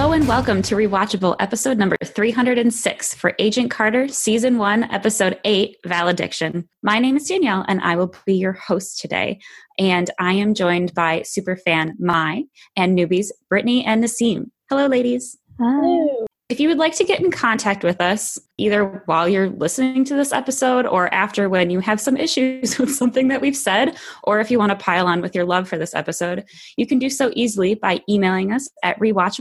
Hello and welcome to Rewatchable, episode number 306 for Agent Carter, Season 1, Episode 8, Valediction. My name is Danielle, and I will be your host today. And I am joined by superfan Mai and newbies Brittany and Nassim. Hello, ladies. Hi. If you would like to get in contact with us, either while you're listening to this episode or after when you have some issues with something that we've said, or if you want to pile on with your love for this episode, you can do so easily by emailing us at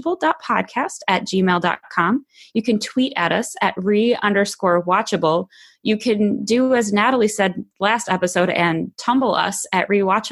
rewatchable.podcast@gmail.com. You can tweet at us at re_watchable. You can do as Natalie said last episode and tumble us at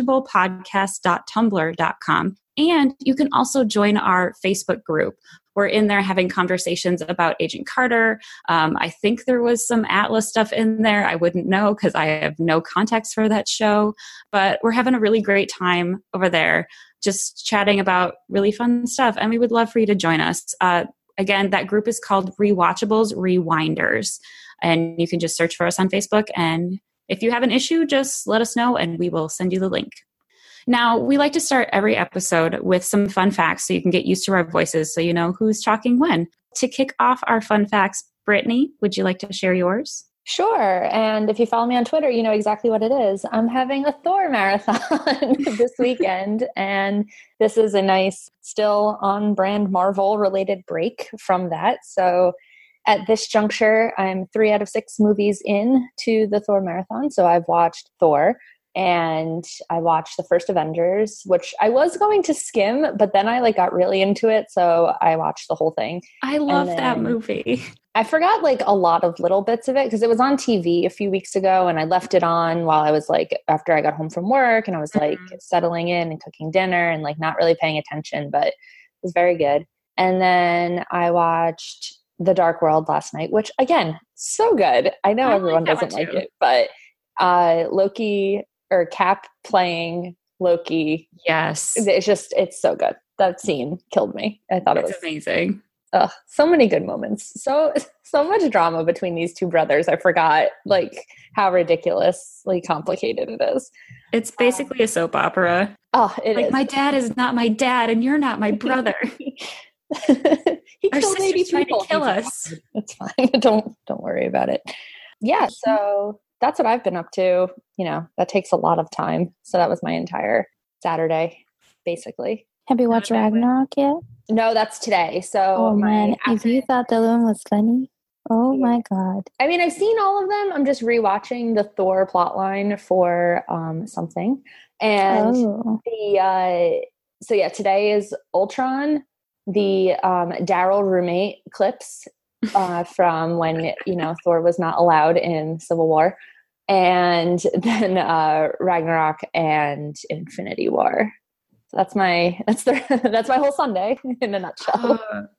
rewatchablepodcast.tumblr.com. And you can also join our Facebook group. We're in there having conversations about Agent Carter. I think there was some Atlas stuff in there. I wouldn't know because I have no context for that show. But we're having a really great time over there, just chatting about really fun stuff. And we would love for you to join us. Again, that group is called Rewatchables Rewinders. And you can just search for us on Facebook. And if you have an issue, just let us know and we will send you the link. Now, we like to start every episode with some fun facts so you can get used to our voices so you know who's talking when. To kick off our fun facts, Brittany, would you like to share yours? Sure. And if you follow me on Twitter, you know exactly what it is. I'm having a Thor marathon this weekend. And this is a nice, still on-brand Marvel-related break from that. So at this juncture, I'm 3 out of 6 movies in to the Thor marathon. So I've watched Thor. And I watched the first Avengers, which I was going to skim, but then I got really into it. So I watched the whole thing. I love that movie. I forgot a lot of little bits of it because it was on TV a few weeks ago and I left it on while I was after I got home from work and I was settling in and cooking dinner and not really paying attention, but it was very good. And then I watched The Dark World last night, which again, so good. I know everyone doesn't like it, but Loki or Cap playing Loki. Yes. It's so good. That scene killed me. I thought it was amazing. So many good moments. So much drama between these two brothers. I forgot how ridiculously complicated it is. It's basically a soap opera. Oh, it is. My dad is not my dad and you're not my brother. He Our killed 80 sister's trying people. to kill us. It's fine. Don't worry about it. Yeah, so that's what I've been up to. That takes a lot of time. So that was my entire Saturday, basically. Have you watched Ragnarok yet? No, that's today. So, man, if you thought the one was funny, oh my God. I mean, I've seen all of them. I'm just rewatching the Thor plotline for something. And today is Ultron, the Daryl roommate clips from when, Thor was not allowed in Civil War. And then Ragnarok and Infinity War. So that's my whole Sunday in a nutshell.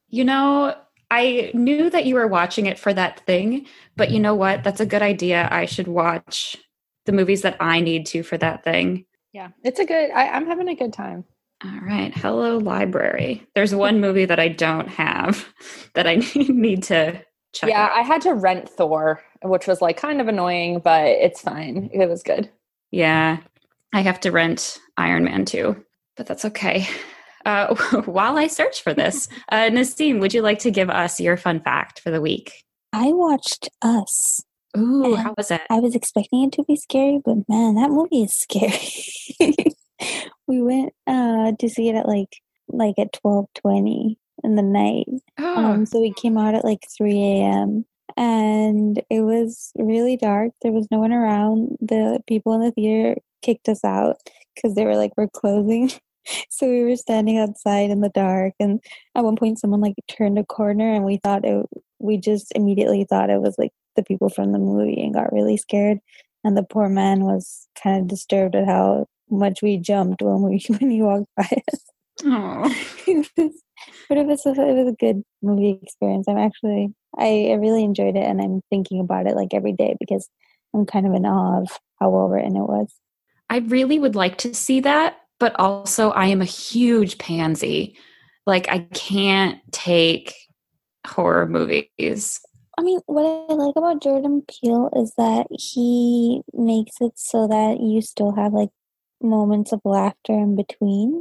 I knew that you were watching it for that thing, but you know what? That's a good idea. I should watch the movies that I need to for that thing. Yeah, it's I'm having a good time. All right. Hello, library. There's one movie that I don't have that I need to check out. I had to rent Thor, which was kind of annoying, but it's fine. It was good. Yeah, I have to rent Iron Man too, but that's okay. While I search for this, Nassim, would you like to give us your fun fact for the week? I watched Us. Ooh, how was it? I was expecting it to be scary, but man, that movie is scary. We went to see it at at 12:20 in the night. So we came out at 3 a.m. and it was really dark. There was no one around. The people in the theater kicked us out because they were we're closing. So we were standing outside in the dark, and at one point someone turned a corner and we just immediately thought it was the people from the movie and got really scared. And the poor man was kind of disturbed at how much we jumped when he walked by us. Oh. But it was a good movie experience. I really enjoyed it, and I'm thinking about it every day because I'm kind of in awe of how well written it was. I really would like to see that, but also I am a huge pansy. I can't take horror movies. I mean, what I like about Jordan Peele is that he makes it so that you still have moments of laughter in between.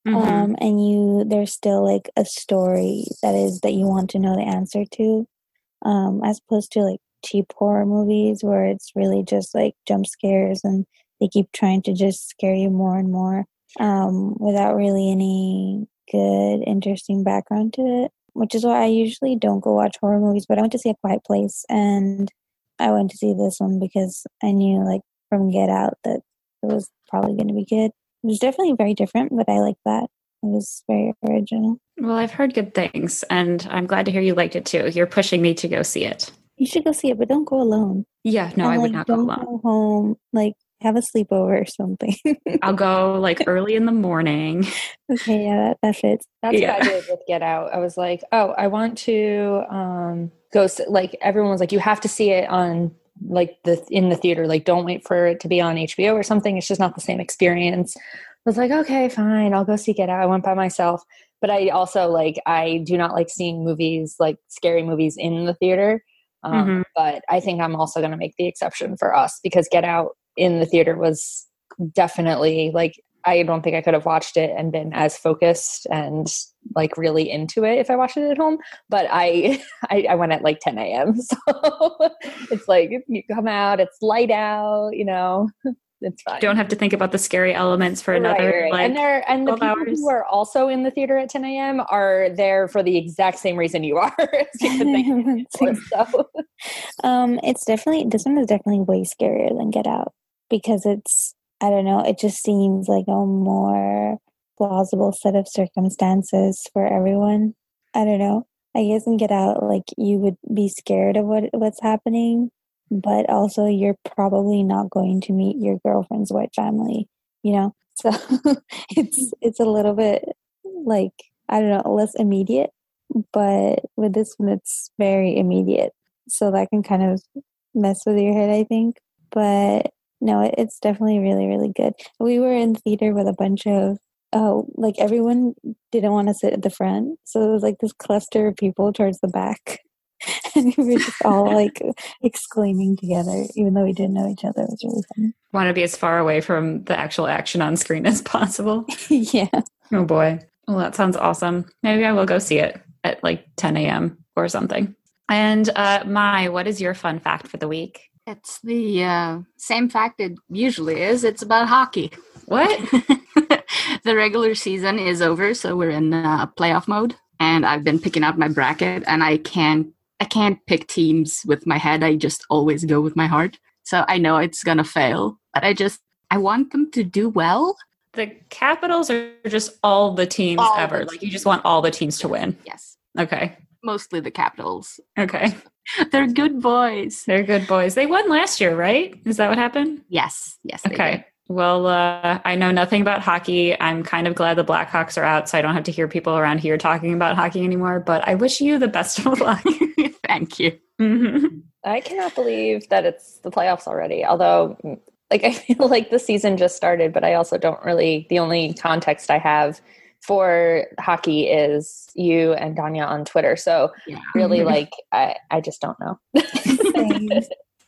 And there's still like a story that you want to know the answer to, as opposed to like cheap horror movies where it's really just like jump scares and they keep trying to just scare you more and more, without really any good, interesting background to it. Which is why I usually don't go watch horror movies, but I went to see A Quiet Place, and I went to see this one because I knew, like, from Get Out that it was probably going to be good. It was definitely very different, but I liked that. It was very original. Well, I've heard good things, and I'm glad to hear you liked it too. You're pushing me to go see it. You should go see it, but don't go alone. Yeah, no, I would not go alone. Don't go home. Like, have a sleepover or something. I'll go like early in the morning. Okay, yeah, that fits. That's what I did with Get Out. I was like, oh, I want to go. Like everyone was like, you have to see it on like in the theater. Like, don't wait for it to be on HBO or something. It's just not the same experience. I was like, okay, fine, I'll go see Get Out. I went by myself, but I also I do not like seeing movies, like scary movies, in the theater. But I think I'm also going to make the exception for us because Get Out in the theater was definitely like, I don't think I could have watched it and been as focused and like really into it if I watched it at home. But I went at like 10 a.m. So it's like, you come out, it's light out, it's fine. You don't have to think about the scary elements for another right. like and the people hours. Who are also in the theater at 10 a.m. are there for the exact same reason you are. This one is definitely way scarier than Get Out because I don't know, it just seems like a more plausible set of circumstances for everyone. I don't know. I guess in Get Out, like, you would be scared of what's happening, but also you're probably not going to meet your girlfriend's white family, So it's a little bit like, I don't know, less immediate, but with this one, it's very immediate. So that can kind of mess with your head, I think. But no, it's definitely really, really good. We were in theater with a bunch of, like everyone didn't want to sit at the front. So it was like this cluster of people towards the back. And we were just all like exclaiming together, even though we didn't know each other. It was really fun. Want to be as far away from the actual action on screen as possible. Yeah. Oh boy. Well, that sounds awesome. Maybe I will go see it at like 10 a.m. or something. And Mai, what is your fun fact for the week? It's the same fact it usually is. It's about hockey. What? The regular season is over, so we're in playoff mode. And I've been picking out my bracket, and I can't pick teams with my head. I just always go with my heart. So I know it's gonna fail, but I want them to do well. The Capitals are just all the teams ever. Like, you just want all the teams to win. Yes. Okay. Mostly the Capitals. Okay. They're good boys. They're good boys. They won last year, right? Is that what happened? Yes. Okay. Well, I know nothing about hockey. I'm kind of glad the Blackhawks are out, so I don't have to hear people around here talking about hockey anymore. But I wish you the best of luck. Thank you. Mm-hmm. I cannot believe that it's the playoffs already. Although, like, I feel like the season just started, but I also don't really. The only context I have for hockey is you and Danya on Twitter. So really, like, I just don't know. That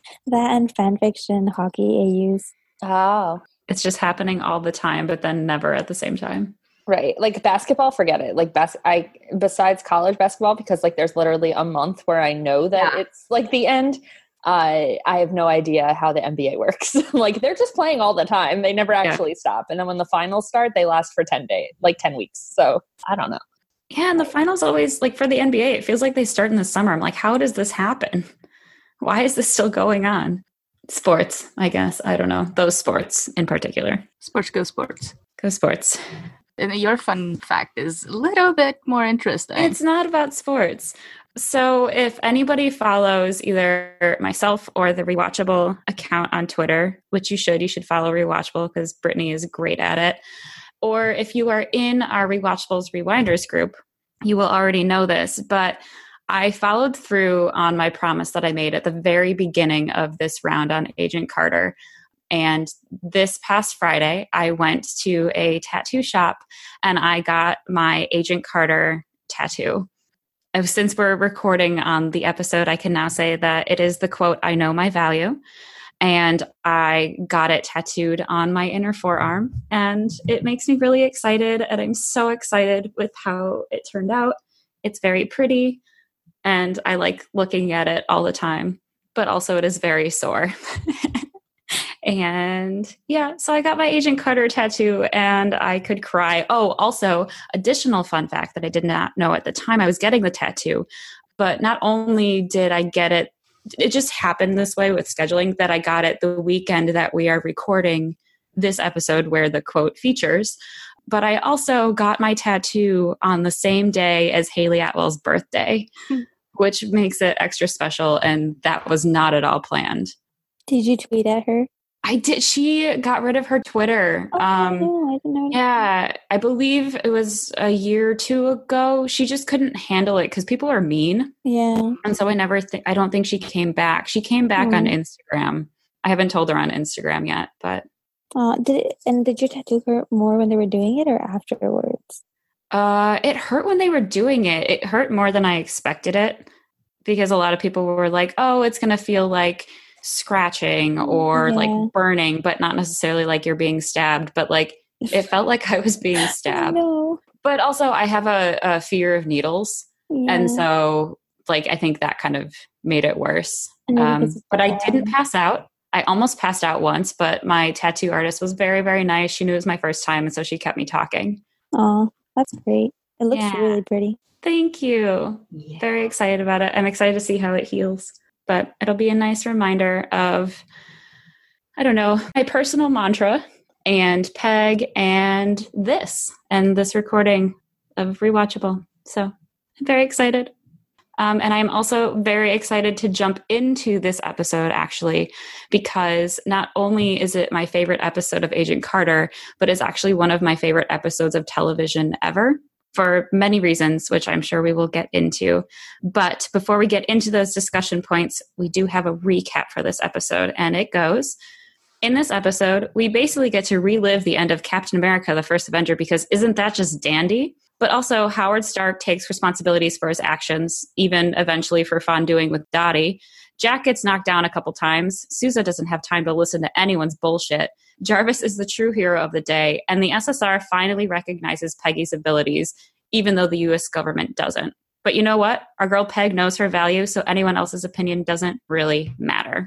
and fan fiction hockey AUs. Oh. It's just happening all the time, but then never at the same time. Right. Like basketball, forget it. Like besides college basketball, because like there's literally a month where I know that it's like the end. I have no idea how the NBA works. Like they're just playing all the time. They never actually stop. And then when the finals start, they last for 10 days, like 10 weeks. So I don't know. Yeah. And the finals always, like for the NBA, it feels like they start in the summer. I'm like, how does this happen? Why is this still going on? Sports, I guess. I don't know. Those sports in particular. Sports go sports. Go sports. And your fun fact is a little bit more interesting. It's not about sports. So if anybody follows either myself or the Rewatchable account on Twitter, which you should follow Rewatchable because Brittany is great at it. Or if you are in our Rewatchables Rewinders group, you will already know this, but I followed through on my promise that I made at the very beginning of this round on Agent Carter. And this past Friday, I went to a tattoo shop and I got my Agent Carter tattoo. Since we're recording on the episode, I can now say that it is the quote, "I know my value." and I got it tattooed on my inner forearm, and it makes me really excited, and I'm so excited with how it turned out. It's very pretty, and I like looking at it all the time, but also it is very sore. And yeah, so I got my Agent Carter tattoo and I could cry. Oh, also, additional fun fact that I did not know at the time I was getting the tattoo, but not only did I get it, it just happened this way with scheduling that I got it the weekend that we are recording this episode where the quote features. But I also got my tattoo on the same day as Haley Atwell's birthday, which makes it extra special. And that was not at all planned. Did you tweet at her? I did. She got rid of her Twitter. Oh, no, I didn't know. Yeah, I believe it was a year or two ago. She just couldn't handle it because people are mean. Yeah. And so I don't think she came back. She came back on Instagram. I haven't told her on Instagram yet, but. Did your tattoo hurt more when they were doing it or afterwards? It hurt when they were doing it. It hurt more than I expected it because a lot of people were like, oh, it's going to feel like scratching or like burning, but not necessarily like you're being stabbed, but like it felt like I was being stabbed. But also I have a fear of needles. Yeah. And so like, I think that kind of made it worse. But I didn't pass out. I almost passed out once, but my tattoo artist was very, very nice. She knew it was my first time. And so she kept me talking. Oh, that's great. It looks really pretty. Thank you. Yeah. Very excited about it. I'm excited to see how it heals. But it'll be a nice reminder of, I don't know, my personal mantra and Peg and this recording of Rewatchable. So I'm very excited. And I'm also very excited to jump into this episode, actually, because not only is it my favorite episode of Agent Carter, but it's actually one of my favorite episodes of television ever. For many reasons, which I'm sure we will get into. But before we get into those discussion points, we do have a recap for this episode. And it goes, in this episode, we basically get to relive the end of Captain America, the First Avenger, because isn't that just dandy? But also, Howard Stark takes responsibilities for his actions, even eventually for fondling with Dottie. Jack gets knocked down a couple times. Sousa doesn't have time to listen to anyone's bullshit. Jarvis is the true hero of the day, and the SSR finally recognizes Peggy's abilities, even though the U.S. government doesn't. But you know what? Our girl Peg knows her value, so anyone else's opinion doesn't really matter.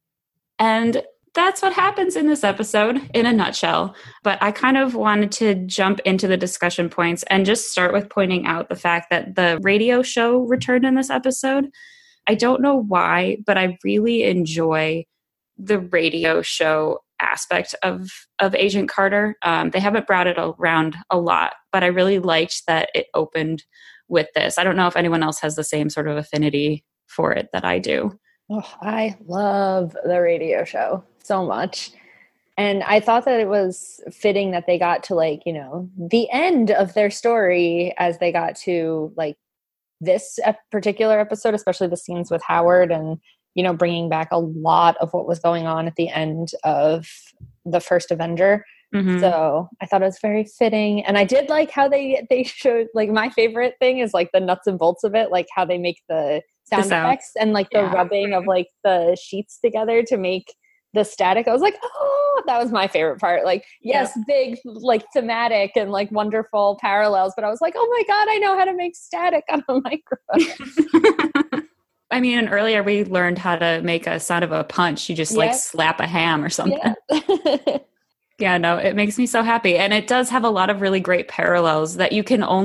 And that's what happens in this episode in a nutshell. But I kind of wanted to jump into the discussion points and just start with pointing out the fact that the radio show returned in this episode. I don't know why, but I really enjoy the radio show aspect of Agent Carter. They haven't brought it around a lot, but I really liked that it opened with this. I don't know if anyone else has the same sort of affinity for it that I do. Oh, I love the radio show so much. And I thought that it was fitting that they got to like, you know, the end of their story as they got to like this particular episode, especially the scenes with Howard and, you know, bringing back a lot of what was going on at the end of the first Avenger. Mm-hmm. So I thought it was very fitting. And I did like how they showed, like, my favorite thing is like the nuts and bolts of it, like how they make the sound effects and like the rubbing of like the sheets together to make the static. I was like, oh, that was my favorite part. Like, yes, big, like thematic and like wonderful parallels. But I was like, oh my God, I know how to make static on a microphone. I mean, and earlier we learned how to make a sound of a punch. You just like slap a ham or something. Yeah. Yeah, no, it makes me so happy. And it does have a lot of really great parallels that you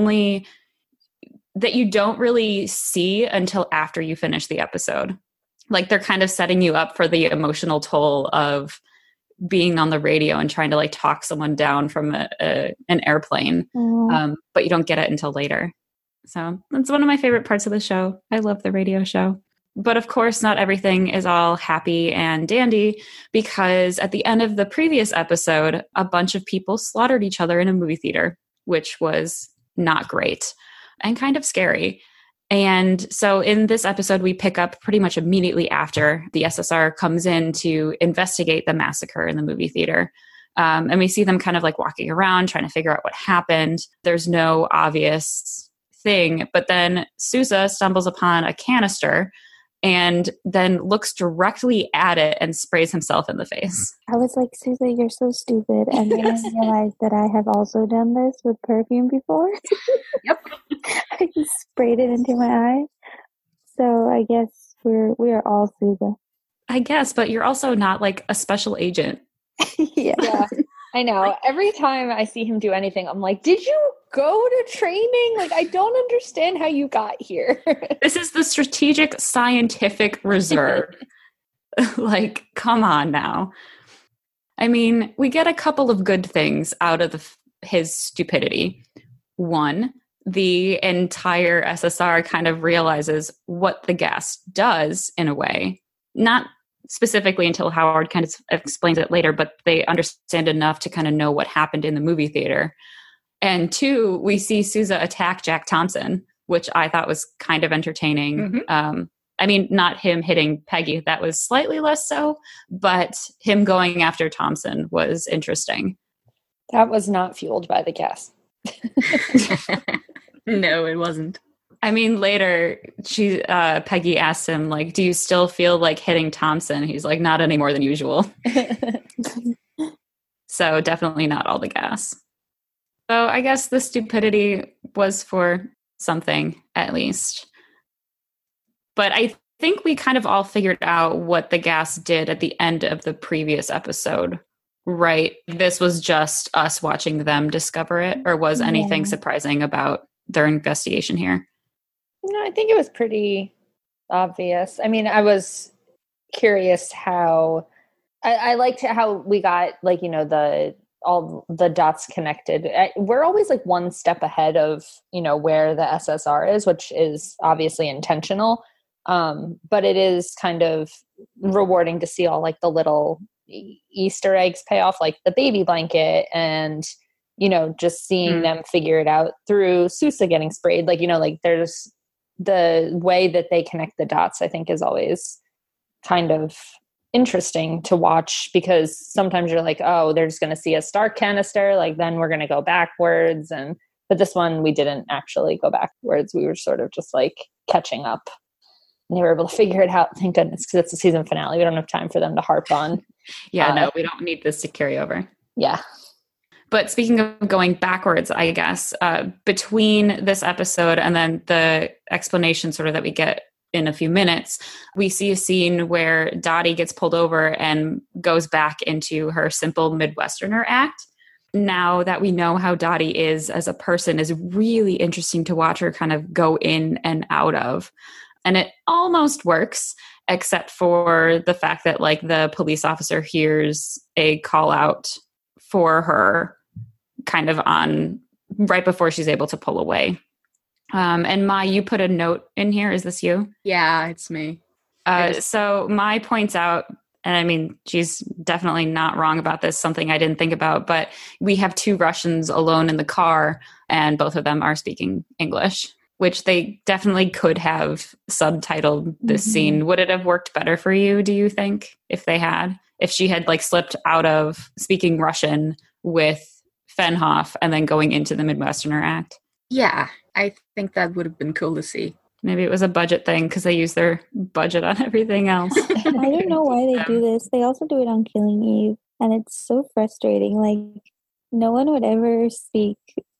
don't really see until after you finish the episode. Like they're kind of setting you up for the emotional toll of being on the radio and trying to like talk someone down from an airplane. But you don't get it until later. So that's one of my favorite parts of the show. I love the radio show. But of course, not everything is all happy and dandy, because at the end of the previous episode, a bunch of people slaughtered each other in a movie theater, which was not great and kind of scary. And so in this episode, we pick up pretty much immediately after the SSR comes in to investigate the massacre in the movie theater. And we see them kind of like walking around, trying to figure out what happened. There's no obvious thing. But then Sousa stumbles upon a canister and then looks directly at it and sprays himself in the face. I was like, Susan, you're so stupid. And then I realized that I have also done this with perfume before. Yep. I just sprayed it into my eye. So I guess we are all Susan. I guess, but you're also not like a special agent. Yeah, I know. Every time I see him do anything, I'm like, did you go to training? Like, I don't understand how you got here. This is the Strategic Scientific Reserve. Like, come on now. I mean, we get a couple of good things out of his stupidity. One, the entire SSR kind of realizes what the gas does in a way. Not specifically until Howard kind of explains it later, but they understand enough to kind of know what happened in the movie theater. And two, we see Sousa attack Jack Thompson, which I thought was kind of entertaining. Mm-hmm. I mean, not him hitting Peggy. That was slightly less so, but him going after Thompson was interesting. That was not fueled by the gas. No, it wasn't. I mean, later, Peggy asks him, like, do you still feel like hitting Thompson? He's like, not any more than usual. So definitely not all the gas. So I guess the stupidity was for something, at least. But I think we kind of all figured out what the gas did at the end of the previous episode, right? This was just us watching them discover it, or was anything surprising about their investigation here? No, I think it was pretty obvious. I mean, I was curious how I liked how we got, like, you know, all the dots connected. We're always like one step ahead of, you know, where the SSR is, which is obviously intentional. But it is kind of rewarding to see all like the little Easter eggs pay off, like the baby blanket, and, you know, just seeing them figure it out through Sousa getting sprayed. Like, you know, like there's the way that they connect the dots, I think, is always kind of interesting to watch, because sometimes you're like, oh, they're just going to see a Stark canister, like then we're going to go backwards. But this one, we didn't actually go backwards. We were sort of just like catching up. And they were able to figure it out. Thank goodness, because it's the season finale. We don't have time for them to harp on. Yeah, no, we don't need this to carry over. Yeah. But speaking of going backwards, I guess, between this episode and then the explanation sort of that we get in a few minutes, we see a scene where Dottie gets pulled over and goes back into her simple Midwesterner act. Now that we know how Dottie is as a person, is really interesting to watch her kind of go in and out of. And it almost works, except for the fact that, like, the police officer hears a call out for her kind of on right before she's able to pull away. And Mai, you put a note in here. Is this you? Yeah, it's me. So Mai points out, and I mean, she's definitely not wrong about this, something I didn't think about, but we have two Russians alone in the car, and both of them are speaking English, which they definitely could have subtitled this scene. Would it have worked better for you, do you think, if she had like slipped out of speaking Russian with Fenhoff and then going into the Midwesterner act? Yeah, I think that would have been cool to see. Maybe it was a budget thing because they use their budget on everything else. I don't know why they do this. They also do it on Killing Eve, and it's so frustrating. Like, no one would ever speak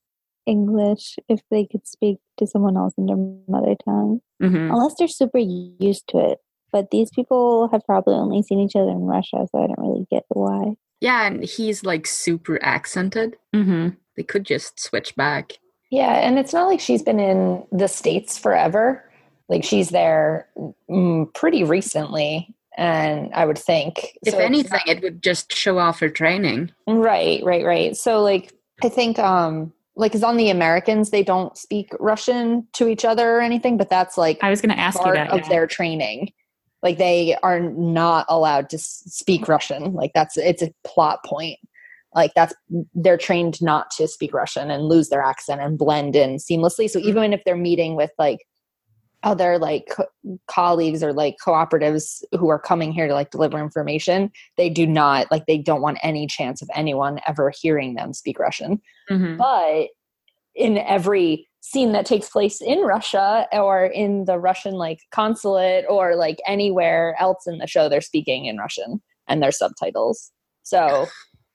English if they could speak to someone else in their mother tongue, unless they're super used to it. But these people have probably only seen each other in Russia, so I don't really get why. Yeah, and he's like super accented. They could just switch back. Yeah, and it's not like she's been in the States forever. Like, she's there pretty recently, and I would think. If anything, it would just show off her training. Right. So, like, I think, like, because on The Americans, they don't speak Russian to each other or anything, but that's, like, I was going to ask you that. Of their training. Like, they are not allowed to speak Russian. Like, it's a plot point. Like, they're trained not to speak Russian and lose their accent and blend in seamlessly. So even if they're meeting with like other like colleagues or like cooperatives who are coming here to like deliver information, they don't want any chance of anyone ever hearing them speak Russian. But in every scene that takes place in Russia or in the Russian like consulate or like anywhere else in the show, they're speaking in Russian and there's subtitles. So,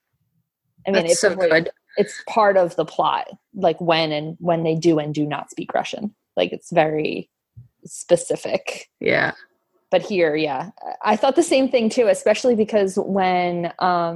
I mean, That's so good. It's part of the plot, like when they do and do not speak Russian. Like it's very specific. Yeah. But here, yeah, I thought the same thing too, especially because when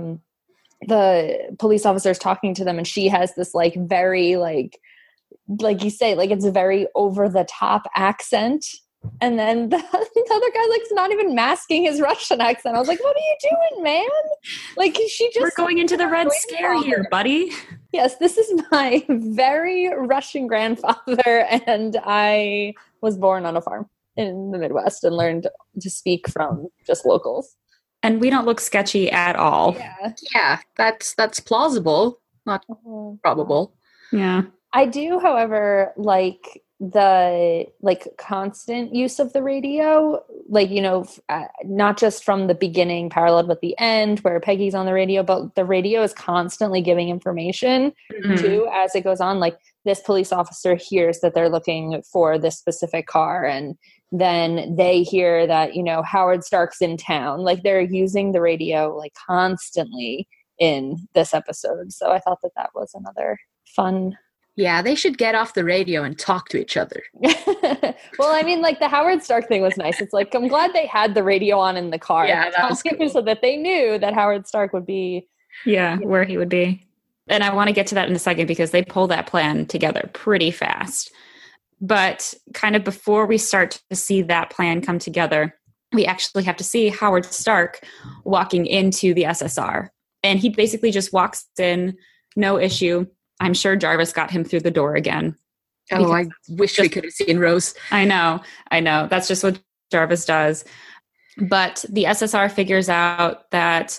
the police officer is talking to them and she has this like very like you say, like it's a very over the top accent. And then the other guy like's not even masking his Russian accent. I was like, what are you doing, man? Like we're going into the Red Scare here, buddy. Yes, this is my very Russian grandfather, and I was born on a farm in the Midwest and learned to speak from just locals. And we don't look sketchy at all. Yeah, that's plausible, not probable. Yeah. I do, however, like the constant use of the radio, like, not just from the beginning paralleled with the end where Peggy's on the radio, but the radio is constantly giving information too as it goes on. Like this police officer hears that they're looking for this specific car, and then they hear that, Howard Stark's in town. Like they're using the radio like constantly in this episode. So I thought that was another fun. Yeah, they should get off the radio and talk to each other. Well, I mean, like the Howard Stark thing was nice. It's like, I'm glad they had the radio on in the car. Yeah, that was cool. So that they knew that Howard Stark would be. Yeah, where he would be. And I want to get to that in a second because they pull that plan together pretty fast. But kind of before we start to see that plan come together, we actually have to see Howard Stark walking into the SSR. And he basically just walks in, no issue. I'm sure Jarvis got him through the door again. Oh, I wish we could have seen Rose. I know. That's just what Jarvis does. But the SSR figures out that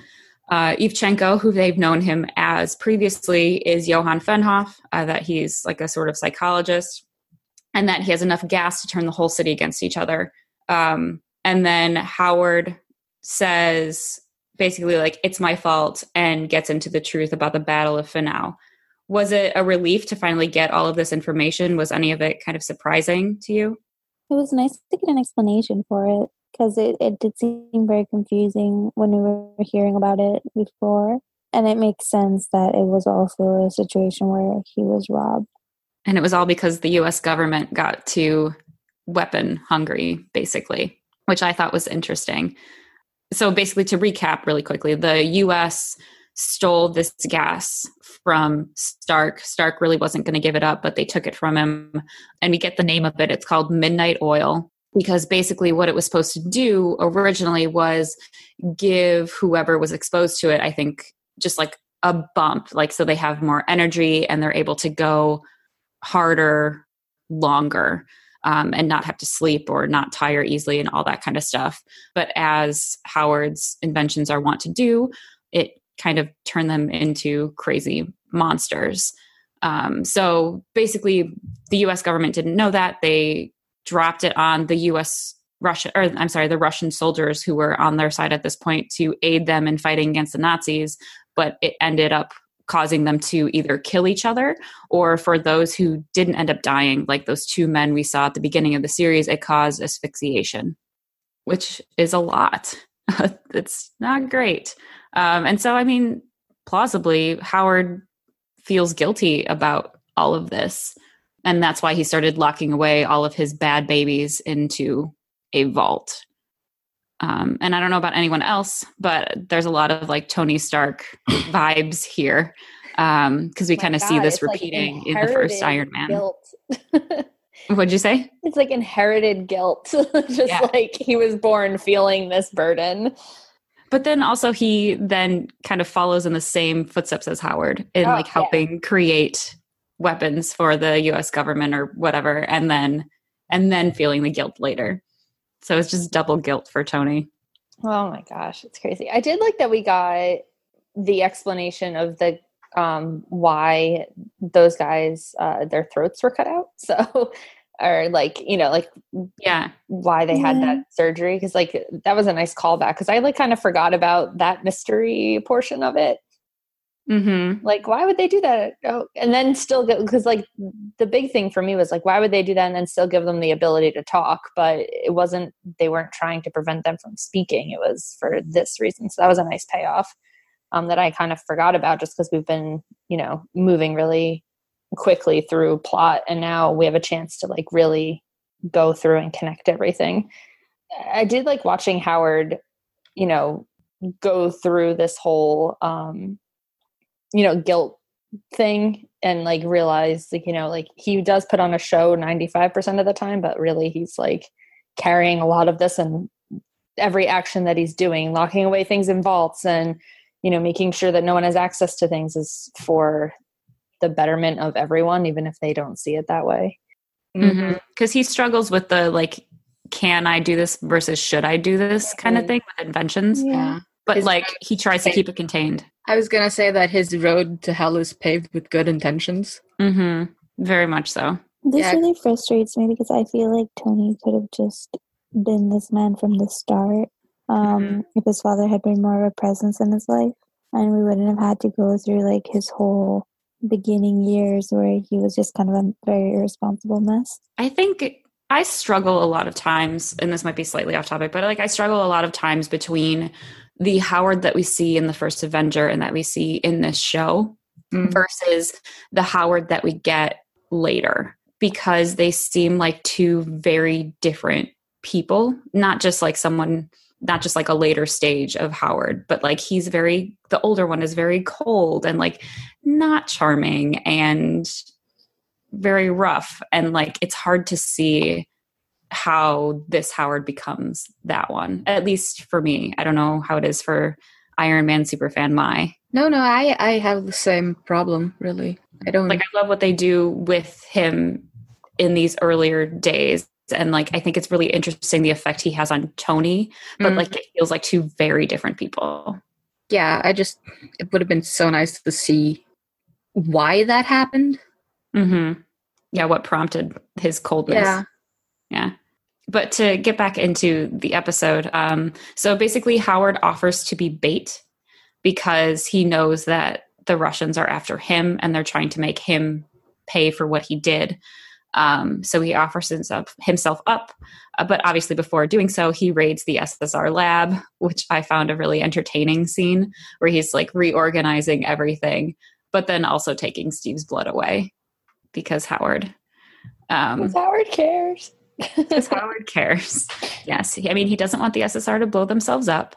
Ivchenko, who they've known him as previously, is Johann Fenhoff, that he's like a sort of psychologist, and that he has enough gas to turn the whole city against each other. And then Howard says basically like, it's my fault, and gets into the truth about the Battle of Finau. Was it a relief to finally get all of this information? Was any of it kind of surprising to you? It was nice to get an explanation for it because it did seem very confusing when we were hearing about it before. And it makes sense that it was also a situation where he was robbed. And it was all because the U.S. government got too weapon hungry, basically, which I thought was interesting. So basically, to recap really quickly, the U.S. stole this gas from Stark. Stark really wasn't going to give it up, but they took it from him. And we get the name of it. It's called Midnight Oil, because basically what it was supposed to do originally was give whoever was exposed to it, I think, just like a bump, like so they have more energy and they're able to go harder, longer, and not have to sleep or not tire easily and all that kind of stuff. But as Howard's inventions are wont to do, it kind of turned them into crazy monsters. So basically the US government didn't know that. They dropped it on the the Russian soldiers who were on their side at this point to aid them in fighting against the Nazis, but it ended up causing them to either kill each other, or for those who didn't end up dying, like those two men we saw at the beginning of the series, it caused asphyxiation, which is a lot. It's not great. And so, I mean, plausibly, Howard feels guilty about all of this. And that's why he started locking away all of his bad babies into a vault. And I don't know about anyone else, but there's a lot of like Tony Stark vibes here. Because we kind of see this repeating in the first Iron Man. What'd you say? It's like inherited guilt. Like he was born feeling this burden. But then also he then kind of follows in the same footsteps as Howard in helping create weapons for the US government or whatever, and then feeling the guilt later. So it's just double guilt for Tony. Oh my gosh, it's crazy. I did like that we got the explanation of the why those guys their throats were cut out. So or why they had that surgery, because like that was a nice callback, because I like kind of forgot about that mystery portion of it. Mm-hmm. Like, why would they do that? Oh, and then still because like the big thing for me was like, why would they do that and then still give them the ability to talk? But they weren't trying to prevent them from speaking. It was for this reason. So that was a nice payoff that I kind of forgot about just because we've been, moving really quickly through plot. And now we have a chance to like really go through and connect everything. I did like watching Howard, go through this whole, guilt thing and like realize like he does put on a show 95% of the time, but really he's like carrying a lot of this, and every action that he's doing, locking away things in vaults and, making sure that no one has access to things is for the betterment of everyone, even if they don't see it that way. Because he struggles with the like, can I do this versus should I do this kind of thing with inventions. Yeah. But he tries to keep it contained. I was going to say that his road to hell is paved with good intentions. Mm-hmm. Very much so. This really frustrates me because I feel like Tony could have just been this man from the start. If his father had been more of a presence in his life, and we wouldn't have had to go through like his whole beginning years where he was just kind of a very irresponsible mess. I think I struggle a lot of times, and this might be slightly off topic, but like I struggle a lot of times between the Howard that we see in the first Avenger and that we see in this show versus the Howard that we get later, because they seem like two very different people, not just like a later stage of Howard, but like the older one is very cold and like not charming and very rough. And like, it's hard to see how this Howard becomes that one, at least for me. I don't know how it is for Iron Man superfan Mai. No, I have the same problem, really. I love what they do with him in these earlier days. And like, I think it's really interesting the effect he has on Tony, but like, it feels like two very different people. Yeah, it would have been so nice to see why that happened. Mm-hmm. Yeah, what prompted his coldness. Yeah. But to get back into the episode, so basically Howard offers to be bait because he knows that the Russians are after him and they're trying to make him pay for what he did. So he offers himself up, but obviously before doing so, he raids the SSR lab, which I found a really entertaining scene where he's like reorganizing everything, but then also taking Steve's blood away because Howard. Howard cares. Because Howard cares. Yes. I mean, he doesn't want the SSR to blow themselves up.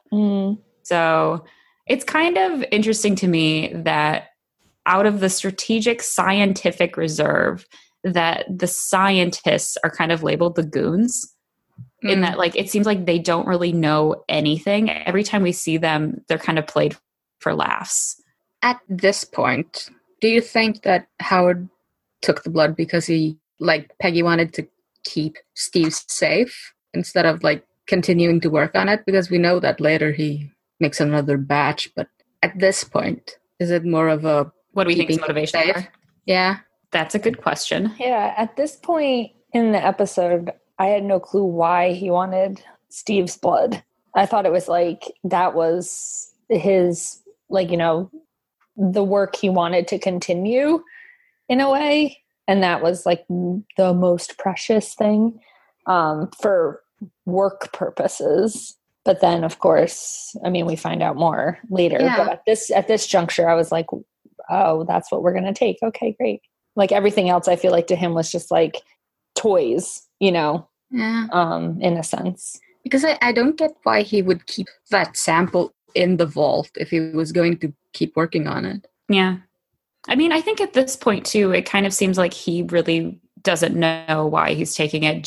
So it's kind of interesting to me that out of the strategic scientific reserve, that the scientists are kind of labeled the goons in that, like, it seems like they don't really know anything. Every time we see them, they're kind of played for laughs. At this point, do you think that Howard took the blood because Peggy wanted to keep Steve safe instead of like continuing to work on it? Because we know that later he makes another batch, but at this point, is it more of a what do we think his motivation are? Yeah. That's a good question. Yeah, at this point in the episode, I had no clue why he wanted Steve's blood. I thought it was like that was his, like, the work he wanted to continue in a way. And that was like the most precious thing for work purposes. But then, of course, I mean, we find out more later. Yeah. But at this juncture, I was like, oh, that's what we're going to take. Okay, great. Like everything else, I feel like to him was just like toys, Yeah. In a sense. Because I don't get why he would keep that sample in the vault if he was going to keep working on it. Yeah. I mean, I think at this point, too, it kind of seems like he really doesn't know why he's taking it.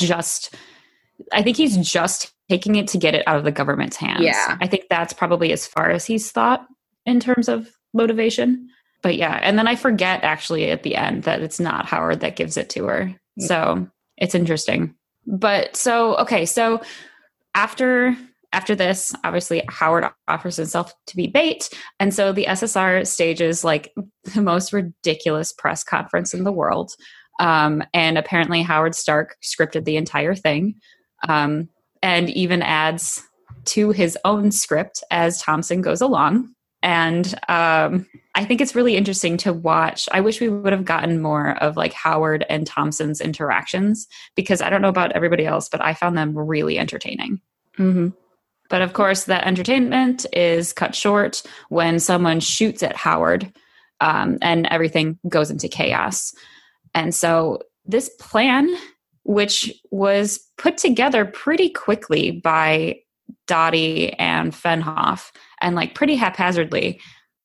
I think he's just taking it to get it out of the government's hands. Yeah. I think that's probably as far as he's thought in terms of motivation. But yeah, and then I forget actually at the end that it's not Howard that gives it to her. So it's interesting. But so after this, obviously Howard offers himself to be bait. And so the SSR stages like the most ridiculous press conference in the world. And apparently Howard Stark scripted the entire thing. And even adds to his own script as Thompson goes along. And I think it's really interesting to watch. I wish we would have gotten more of like Howard and Thompson's interactions, because I don't know about everybody else, but I found them really entertaining. Mm-hmm. But of course, that entertainment is cut short when someone shoots at Howard, and everything goes into chaos. And so this plan, which was put together pretty quickly by Dottie and Fenhoff, and like pretty haphazardly,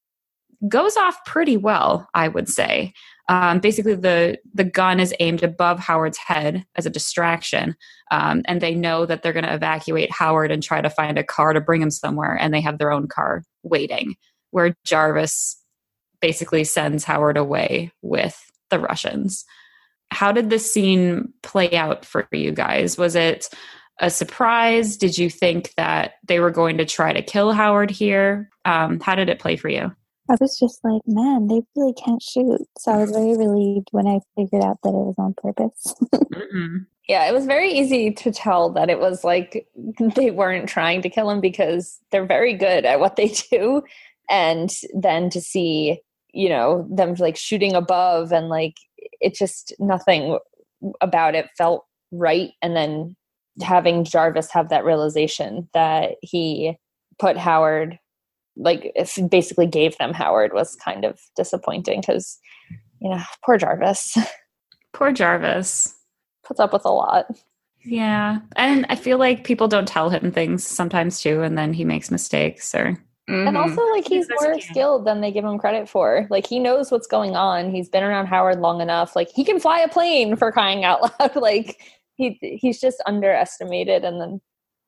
goes off pretty well, I would say. Basically, the gun is aimed above Howard's head as a distraction, and they know that they're going to evacuate Howard and try to find a car to bring him somewhere, and they have their own car waiting, where Jarvis basically sends Howard away with the Russians. How did this scene play out for you guys? Was it a surprise? Did you think that they were going to try to kill Howard here? How did it play for you? I was just like, man, they really can't shoot. So I was very relieved when I figured out that it was on purpose. Mm-hmm. Yeah, it was very easy to tell that it was like they weren't trying to kill him, because they're very good at what they do. And then to see, them like shooting above, and like it just, nothing about it felt right. And then having Jarvis have that realization that he put Howard, like basically gave them Howard, was kind of disappointing, because poor Jarvis. Poor Jarvis puts up with a lot. Yeah, and I feel like people don't tell him things sometimes too, and then he makes mistakes. Or and also, like, he's more skilled than they give him credit for. Like, he knows what's going on. He's been around Howard long enough. Like, he can fly a plane, for crying out loud. Like, he's just underestimated, and then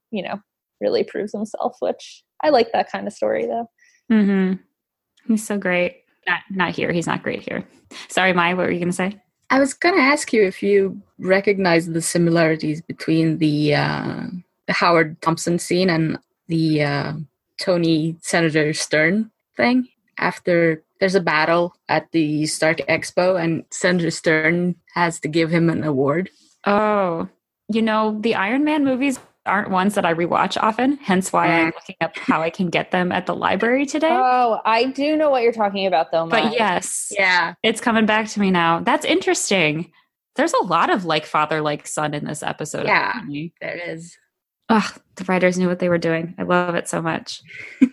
really proves himself, which I like that kind of story, though. Mm-hmm. He's so great. Not here. He's not great here. Sorry, Mai, what were you going to say? I was going to ask you if you recognize the similarities between the Howard Thompson scene and the Tony Senator Stern thing. After there's a battle at the Stark Expo, and Senator Stern has to give him an award. Oh, the Iron Man movies aren't ones that I rewatch often, hence why I'm looking up how I can get them at the library today. Oh, I do know what you're talking about, though, Mai. But yes, yeah, it's coming back to me now. That's interesting. There's a lot of like father, like son in this episode. Yeah, there is. Ugh, the writers knew what they were doing. I love it so much.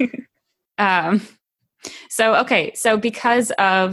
So because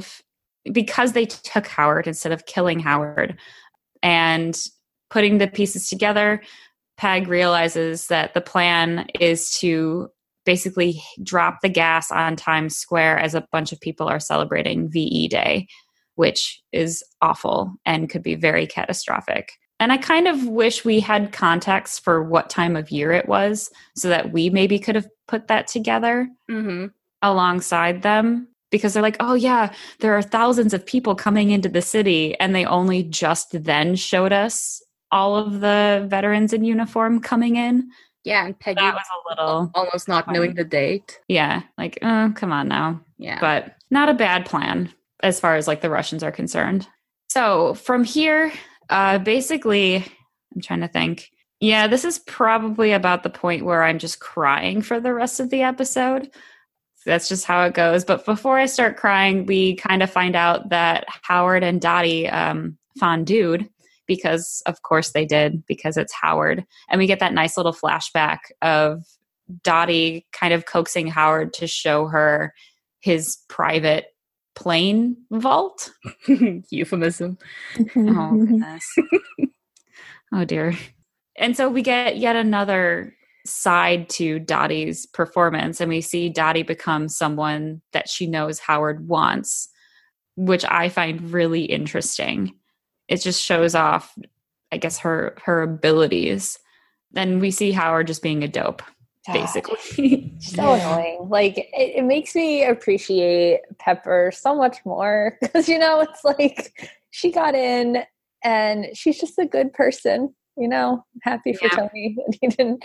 they took Howard instead of killing Howard and putting the pieces together, Peg realizes that the plan is to basically drop the gas on Times Square as a bunch of people are celebrating VE Day, which is awful and could be very catastrophic. And I kind of wish we had context for what time of year it was, so that we maybe could have put that together alongside them. Because they're like, oh yeah, there are thousands of people coming into the city, and they only just then showed us all of the veterans in uniform coming in. Yeah, and Peggy that was a little almost not knowing the date. Yeah, like, come on now. Yeah. But not a bad plan as far as like the Russians are concerned. So from here, basically, I'm trying to think. Yeah, this is probably about the point where I'm just crying for the rest of the episode. That's just how it goes. But before I start crying, we kind of find out that Howard and Dottie fondued, because of course they did, because it's Howard. And we get that nice little flashback of Dottie kind of coaxing Howard to show her his private plane vault. Euphemism. Oh, goodness. Oh, dear. And so we get yet another side to Dottie's performance, and we see Dottie become someone that she knows Howard wants, which I find really interesting. It just shows off, I guess, her abilities. Then we see Howard just being a dope, basically. So annoying. Like, it makes me appreciate Pepper so much more, because it's like she got in and she's just a good person. Happy for Tony. And he didn't,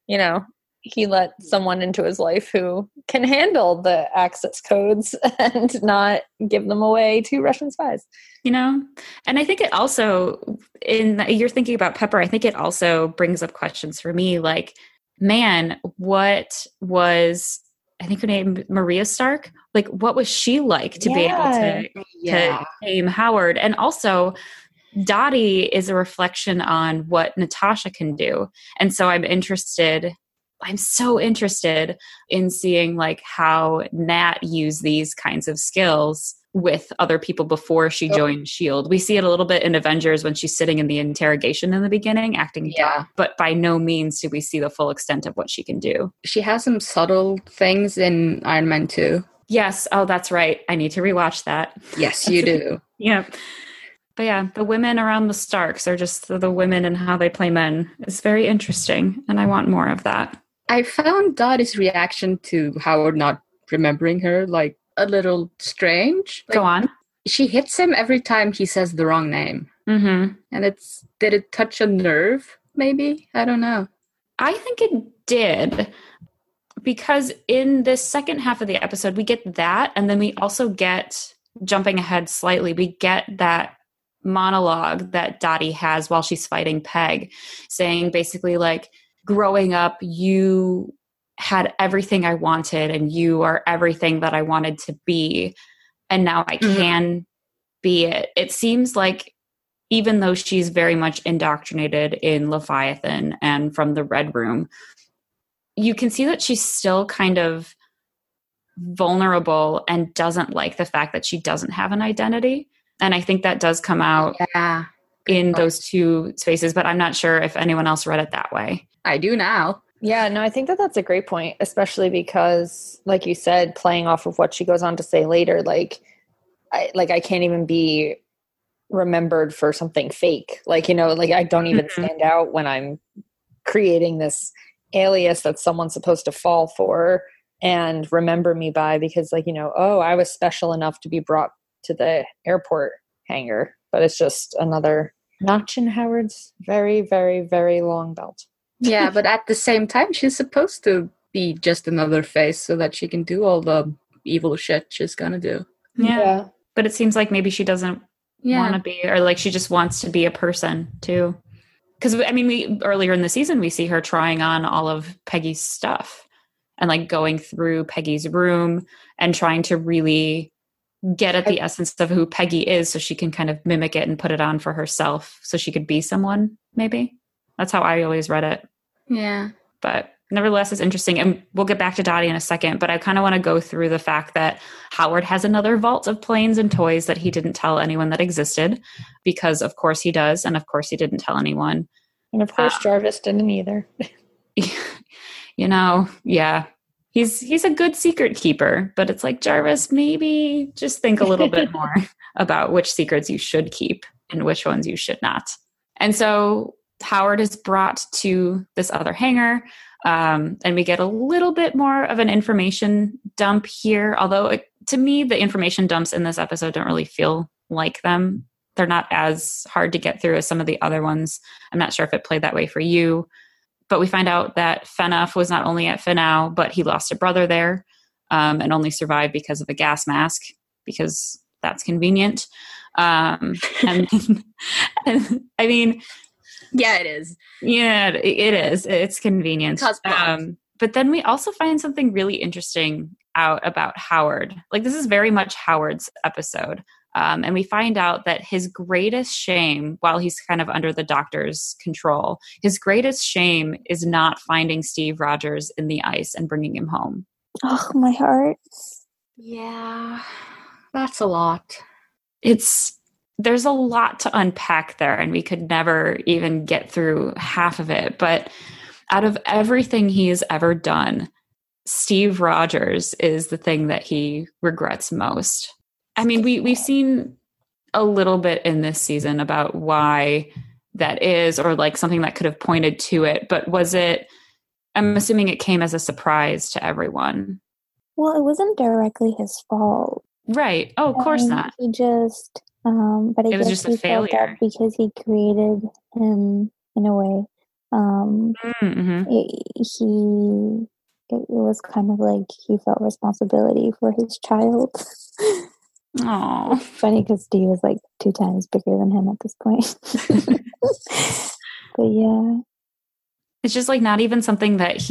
he let someone into his life who can handle the access codes and not give them away to Russian spies. And I think it also, you're thinking about Pepper, I think it also brings up questions for me, like, man, what was I think her name Maria Stark. Like, what was she like to be able to tame Howard? And also, Dottie is a reflection on what Natasha can do. And so I'm so interested in seeing like how Nat used these kinds of skills with other people before she joined S.H.I.E.L.D. We see it a little bit in Avengers when she's sitting in the interrogation in the beginning, acting dumb, but by no means do we see the full extent of what she can do. She has some subtle things in Iron Man 2. Yes. Oh, that's right. I need to rewatch that. Yes, you do. Yeah. But yeah, the women around the Starks are just the women and how they play men is very interesting, and I want more of that. I found Dottie's reaction to Howard not remembering her like a little strange. Like, go on. She hits him every time he says the wrong name. Mm-hmm. And did it touch a nerve, maybe? I don't know. I think it did. Because in this second half of the episode, we get that. And then we also get, jumping ahead slightly, we get that monologue that Dottie has while she's fighting Peg, saying basically like, growing up, you had everything I wanted and you are everything that I wanted to be. And now I can be it. It seems like even though she's very much indoctrinated in Leviathan and from the Red Room, you can see that she's still kind of vulnerable and doesn't like the fact that she doesn't have an identity. And I think that does come out in those two spaces, but I'm not sure if anyone else read it that way. I do now. Yeah, no, I think that's a great point, especially because, like you said, playing off of what she goes on to say later, I can't even be remembered for something fake. Like, I don't even stand out when I'm creating this alias that someone's supposed to fall for and remember me by, because I was special enough to be brought to the airport hangar, but it's just another notch in Howard's very, very, very long belt. Yeah, but at the same time, she's supposed to be just another face so that she can do all the evil shit she's gonna do. Yeah. But it seems like maybe she doesn't want to be, or like she just wants to be a person too. Because we earlier in the season, we see her trying on all of Peggy's stuff and like going through Peggy's room and trying to really get at the essence of who Peggy is so she can kind of mimic it and put it on for herself so she could be someone, maybe. That's how I always read it. Yeah. But nevertheless, it's interesting. And we'll get back to Dottie in a second, but I kind of want to go through the fact that Howard has another vault of planes and toys that he didn't tell anyone that existed, because of course he does. And of course he didn't tell anyone. And of course Jarvis didn't either. Yeah. He's a good secret keeper, but it's like, Jarvis, maybe just think a little bit more about which secrets you should keep and which ones you should not. And so Howard is brought to this other hangar, and we get a little bit more of an information dump here. Although to me, the information dumps in this episode don't really feel like them. They're not as hard to get through as some of the other ones. I'm not sure if it played that way for you. But we find out that Fenuf was not only at Finau, but he lost a brother there, and only survived because of a gas mask, because that's convenient. And I mean, yeah, it is. Yeah, it is. It's convenient. But then we also find something really interesting out about Howard. Like, this is very much Howard's episode. And we find out that his greatest shame, while he's kind of under the doctor's control, his greatest shame is not finding Steve Rogers in the ice and bringing him home. Oh, my heart. Yeah, that's a lot. There's a lot to unpack there, and we could never even get through half of it. But out of everything he has ever done, Steve Rogers is the thing that he regrets most. I mean, we've seen a little bit in this season about why that is, or like something that could have pointed to it. But I'm assuming it came as a surprise to everyone. Well, it wasn't directly his fault. Right. Oh, of course not. He just, but it was just a failure because he created him in a way. It was kind of like he felt responsibility for his child. Oh, funny because Steve was like 2 times bigger than him at this point. But yeah, it's just like not even something that he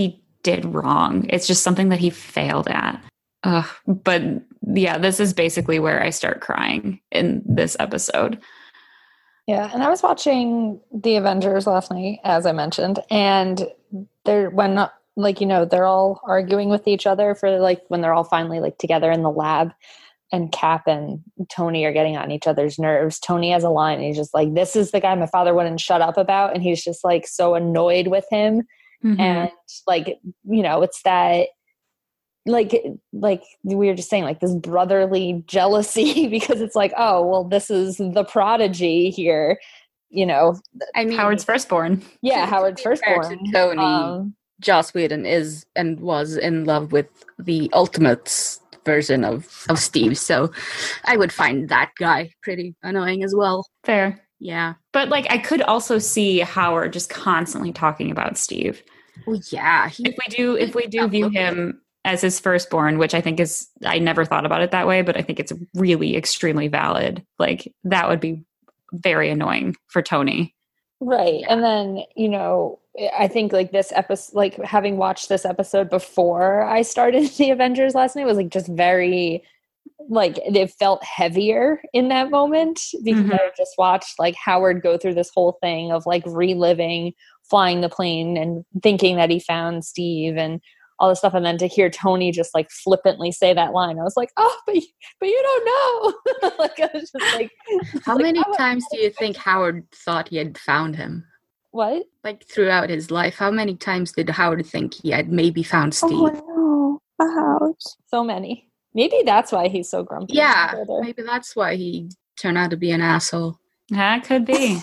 did wrong. It's just something that he failed at. But yeah, this is basically where I start crying in this episode. Yeah, and I was watching The Avengers last night, as I mentioned, and they're they're all arguing with each other for like when they're all finally like together in the lab, and Cap and Tony are getting on each other's nerves. Tony has a line, and he's just like, "This is the guy my father wouldn't shut up about," and he's just like so annoyed with him, and like it's that. Like we were just saying, like this brotherly jealousy because it's like, oh, well, this is the prodigy here, I mean, Howard's firstborn. Yeah, Howard's firstborn. Tony, Joss Whedon is and was in love with the ultimate version of Steve, so I would find that guy pretty annoying as well. Fair. Yeah. But like I could also see Howard just constantly talking about Steve. Well, yeah. If we do view him as his firstborn, which I think I never thought about it that way, but I think it's really extremely valid. Like that would be very annoying for Tony. Right. Yeah. And then, I think like this episode, like having watched this episode before I started the Avengers last night was like just very, like it felt heavier in that moment because I just watched like Howard go through this whole thing of like reliving flying the plane and thinking that he found Steve and all this stuff, and then to hear Tony just like flippantly say that line, I was like, oh, but you don't know. Like I was just like, how many times do you think Howard thought he had found him? What? Like throughout his life, how many times did Howard think he had maybe found Steve? Oh no, ouch! So many. Maybe that's why he's so grumpy. Yeah, maybe that's why he turned out to be an asshole. That could be.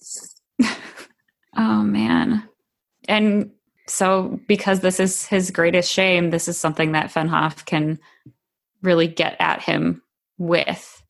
Oh man, and. So because this is his greatest shame, this is something that Fenhoff can really get at him with.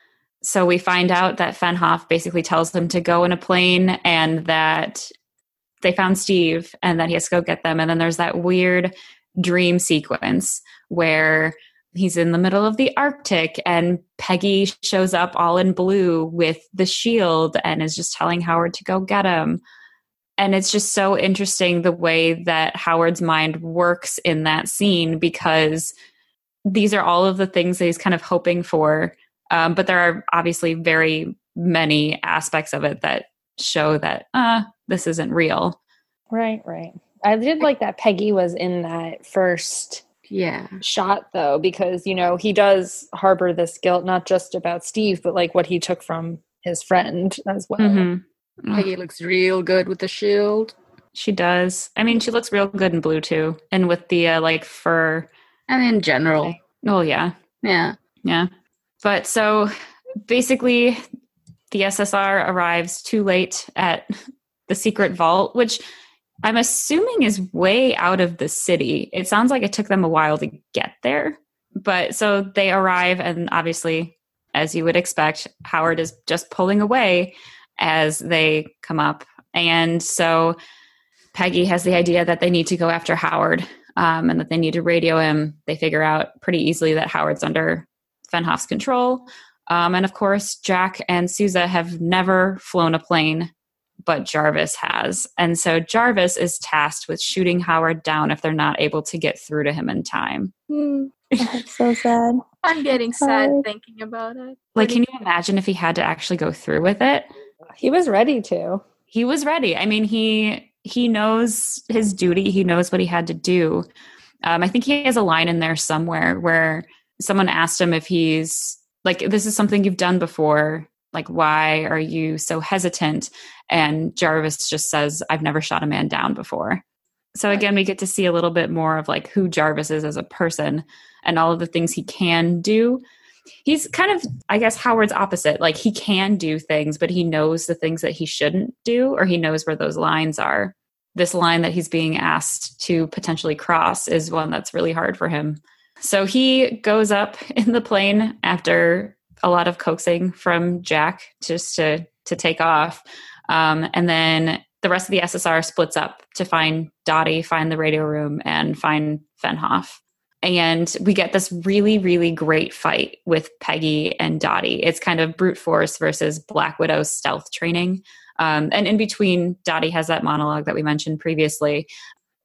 So we find out that Fenhoff basically tells him to go in a plane and that they found Steve and that he has to go get them. And then there's that weird dream sequence where he's in the middle of the Arctic and Peggy shows up all in blue with the shield and is just telling Howard to go get him. And it's just so interesting the way that Howard's mind works in that scene because these are all of the things that he's kind of hoping for. But there are obviously very many aspects of it that show that this isn't real. Right. I did like that Peggy was in that first shot, though, because, he does harbor this guilt, not just about Steve, but like what he took from his friend as well. Mm-hmm. Peggy looks real good with the shield. She does. I mean, she looks real good in blue too, and with the like fur. And in general. Oh yeah. Yeah. But so basically, the SSR arrives too late at the secret vault, which I'm assuming is way out of the city. It sounds like it took them a while to get there. But so they arrive, and obviously, as you would expect, Howard is just pulling away as they come up. And so Peggy has the idea that they need to go after Howard and that they need to radio him. They figure out pretty easily that Howard's under Fenhoff's control. And of course, Jack and Sousa have never flown a plane, but Jarvis has. And so Jarvis is tasked with shooting Howard down if they're not able to get through to him in time. That's so sad. I'm getting sad thinking about it. Like, can you imagine if he had to actually go through with it? He was ready to. He was ready. I mean, he knows his duty. He knows what he had to do. I think he has a line in there somewhere where someone asked him if he's like, this is something you've done before. Like, why are you so hesitant? And Jarvis just says, I've never shot a man down before. So again, we get to see a little bit more of like who Jarvis is as a person and all of the things he can do. He's kind of, I guess, Howard's opposite. Like, he can do things, but he knows the things that he shouldn't do, or he knows where those lines are. This line that he's being asked to potentially cross is one that's really hard for him. So he goes up in the plane after a lot of coaxing from Jack just to take off. And then the rest of the SSR splits up to find Dottie, find the radio room, and find Fenhoff. And we get this really, really great fight with Peggy and Dottie. It's kind of brute force versus Black Widow's stealth training. And in between, Dottie has that monologue that we mentioned previously.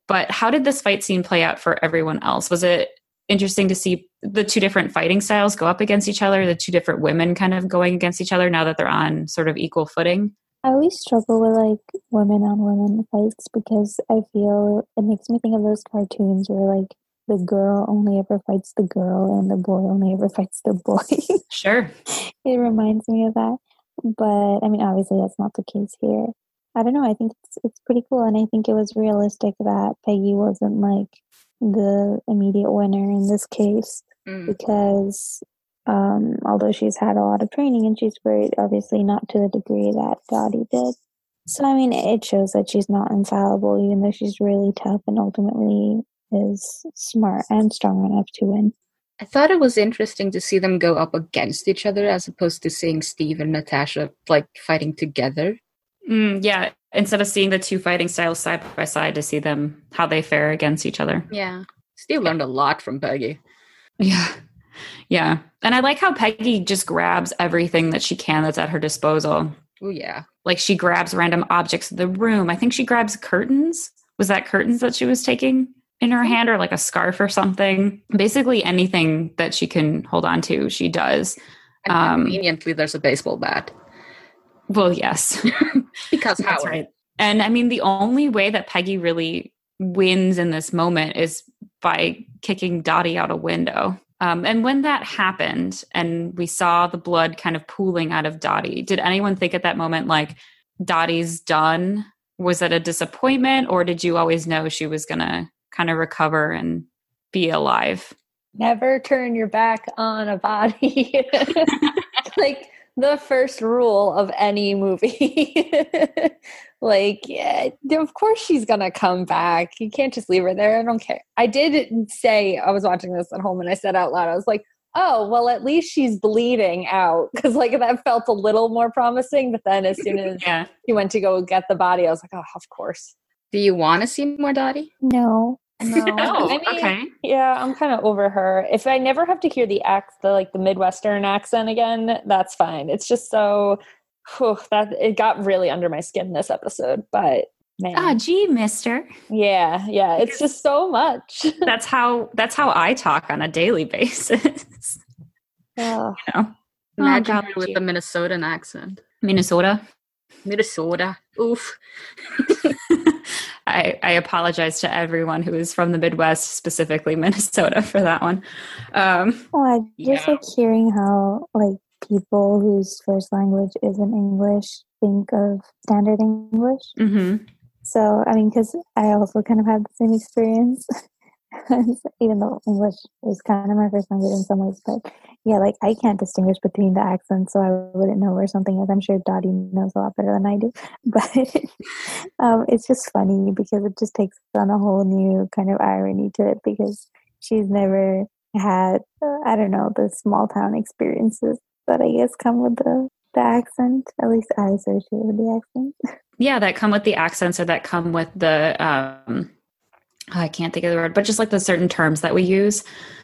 But how did this fight scene play out for everyone else? Was it interesting to see the two different fighting styles go up against each other, the two different women kind of going against each other now that they're on sort of equal footing? I always struggle with like women on women fights because I feel it makes me think of those cartoons where like the girl only ever fights the girl and the boy only ever fights the boy. Sure. It reminds me of that. But I mean, obviously that's not the case here. I don't know. I think it's pretty cool, and I think it was realistic that Peggy wasn't like the immediate winner in this case because although she's had a lot of training and she's great, obviously not to the degree that Dottie did. So I mean, it shows that she's not infallible, even though she's really tough and ultimately is smart and strong enough to win. I thought it was interesting to see them go up against each other as opposed to seeing Steve and Natasha like fighting together. Yeah, instead of seeing the two fighting styles side by side, to see them how they fare against each other. Yeah, Steve learned a lot from Peggy. Yeah, and I like how Peggy just grabs everything that she can that's at her disposal. Oh yeah, like she grabs random objects in the room. I think she grabs curtains. Was that curtains that she was taking in her hand, or like a scarf or something? Basically anything that she can hold on to, she does. And conveniently, there's a baseball bat. Well, yes. Because That's Howard. right. And I mean, the only way that Peggy really wins in this moment is by kicking Dottie out a window. And when that happened and we saw the blood kind of pooling out of Dottie, did anyone think at that moment, like, Dottie's done? Was it a disappointment, or did you always know she was going to kind of recover and be alive? Never turn your back on a body. Like the first rule of any movie. Like, yeah, of course she's gonna come back. You can't just leave her there. I don't care. I did say, I was watching this at home and I said out loud, I was like, oh, well, at least she's bleeding out. Because like that felt a little more promising. But then as soon as she went to go get the body, I was like, oh, of course. Do you want to see more Dottie? No. Oh, I mean, okay. Yeah, I'm kind of over her. If I never have to hear the Midwestern accent again, that's fine. It's just so that it got really under my skin this episode. But man, oh, gee, mister. Yeah, it's just so much. That's how I talk on a daily basis. Oh. You know? Imagine her with the Minnesotan accent. Minnesota. Oof. I apologize to everyone who is from the Midwest, specifically Minnesota, for that one. I just like hearing how like people whose first language isn't English think of standard English. Mm-hmm. So, I mean, because I also kind of had the same experience, even though English is kind of my first language in some ways. But yeah, like I can't distinguish between the accents, so I wouldn't know where something is. I'm sure Dottie knows a lot better than I do. But it's just funny because it just takes on a whole new kind of irony to it because she's never had, I don't know, the small town experiences that I guess come with the accent. At least I associate with the accent. Yeah, that come with the accents or that come with the, I can't think of the word, but just like the certain terms that we use.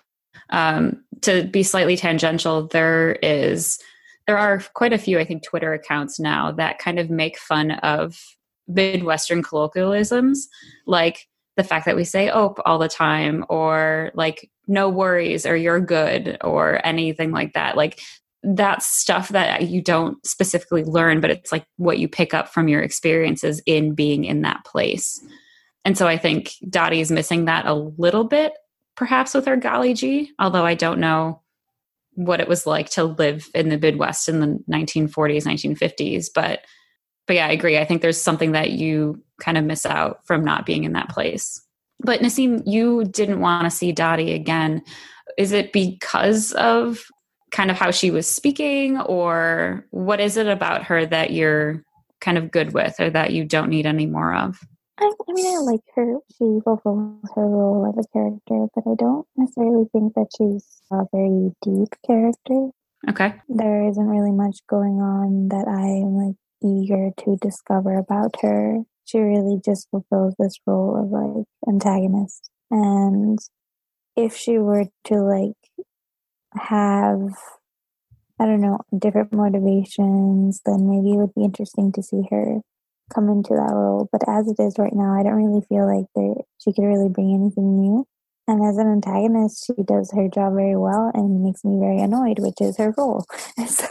To be slightly tangential, there are quite a few, I think, Twitter accounts now that kind of make fun of Midwestern colloquialisms, like the fact that we say "ope" all the time, or like "no worries" or "you're good" or anything like that. Like that's stuff that you don't specifically learn, but it's like what you pick up from your experiences in being in that place. And so I think Dottie is missing that a little bit, perhaps with her Golly Gee, although I don't know what it was like to live in the Midwest in the 1940s, 1950s. But yeah, I agree. I think there's something that you kind of miss out from not being in that place. But Nasim, you didn't want to see Dottie again. Is it because of kind of how she was speaking, or what is it about her that you're kind of good with or that you don't need any more of? I mean, I like her. She fulfills her role as a character, but I don't necessarily think that she's a very deep character. Okay. There isn't really much going on that I am like eager to discover about her. She really just fulfills this role of like antagonist. And if she were to like have, I don't know, different motivations, then maybe it would be interesting to see her come into that role. But as it is right now, I don't really feel like she could really bring anything new. And as an antagonist, she does her job very well and makes me very annoyed, which is her role. So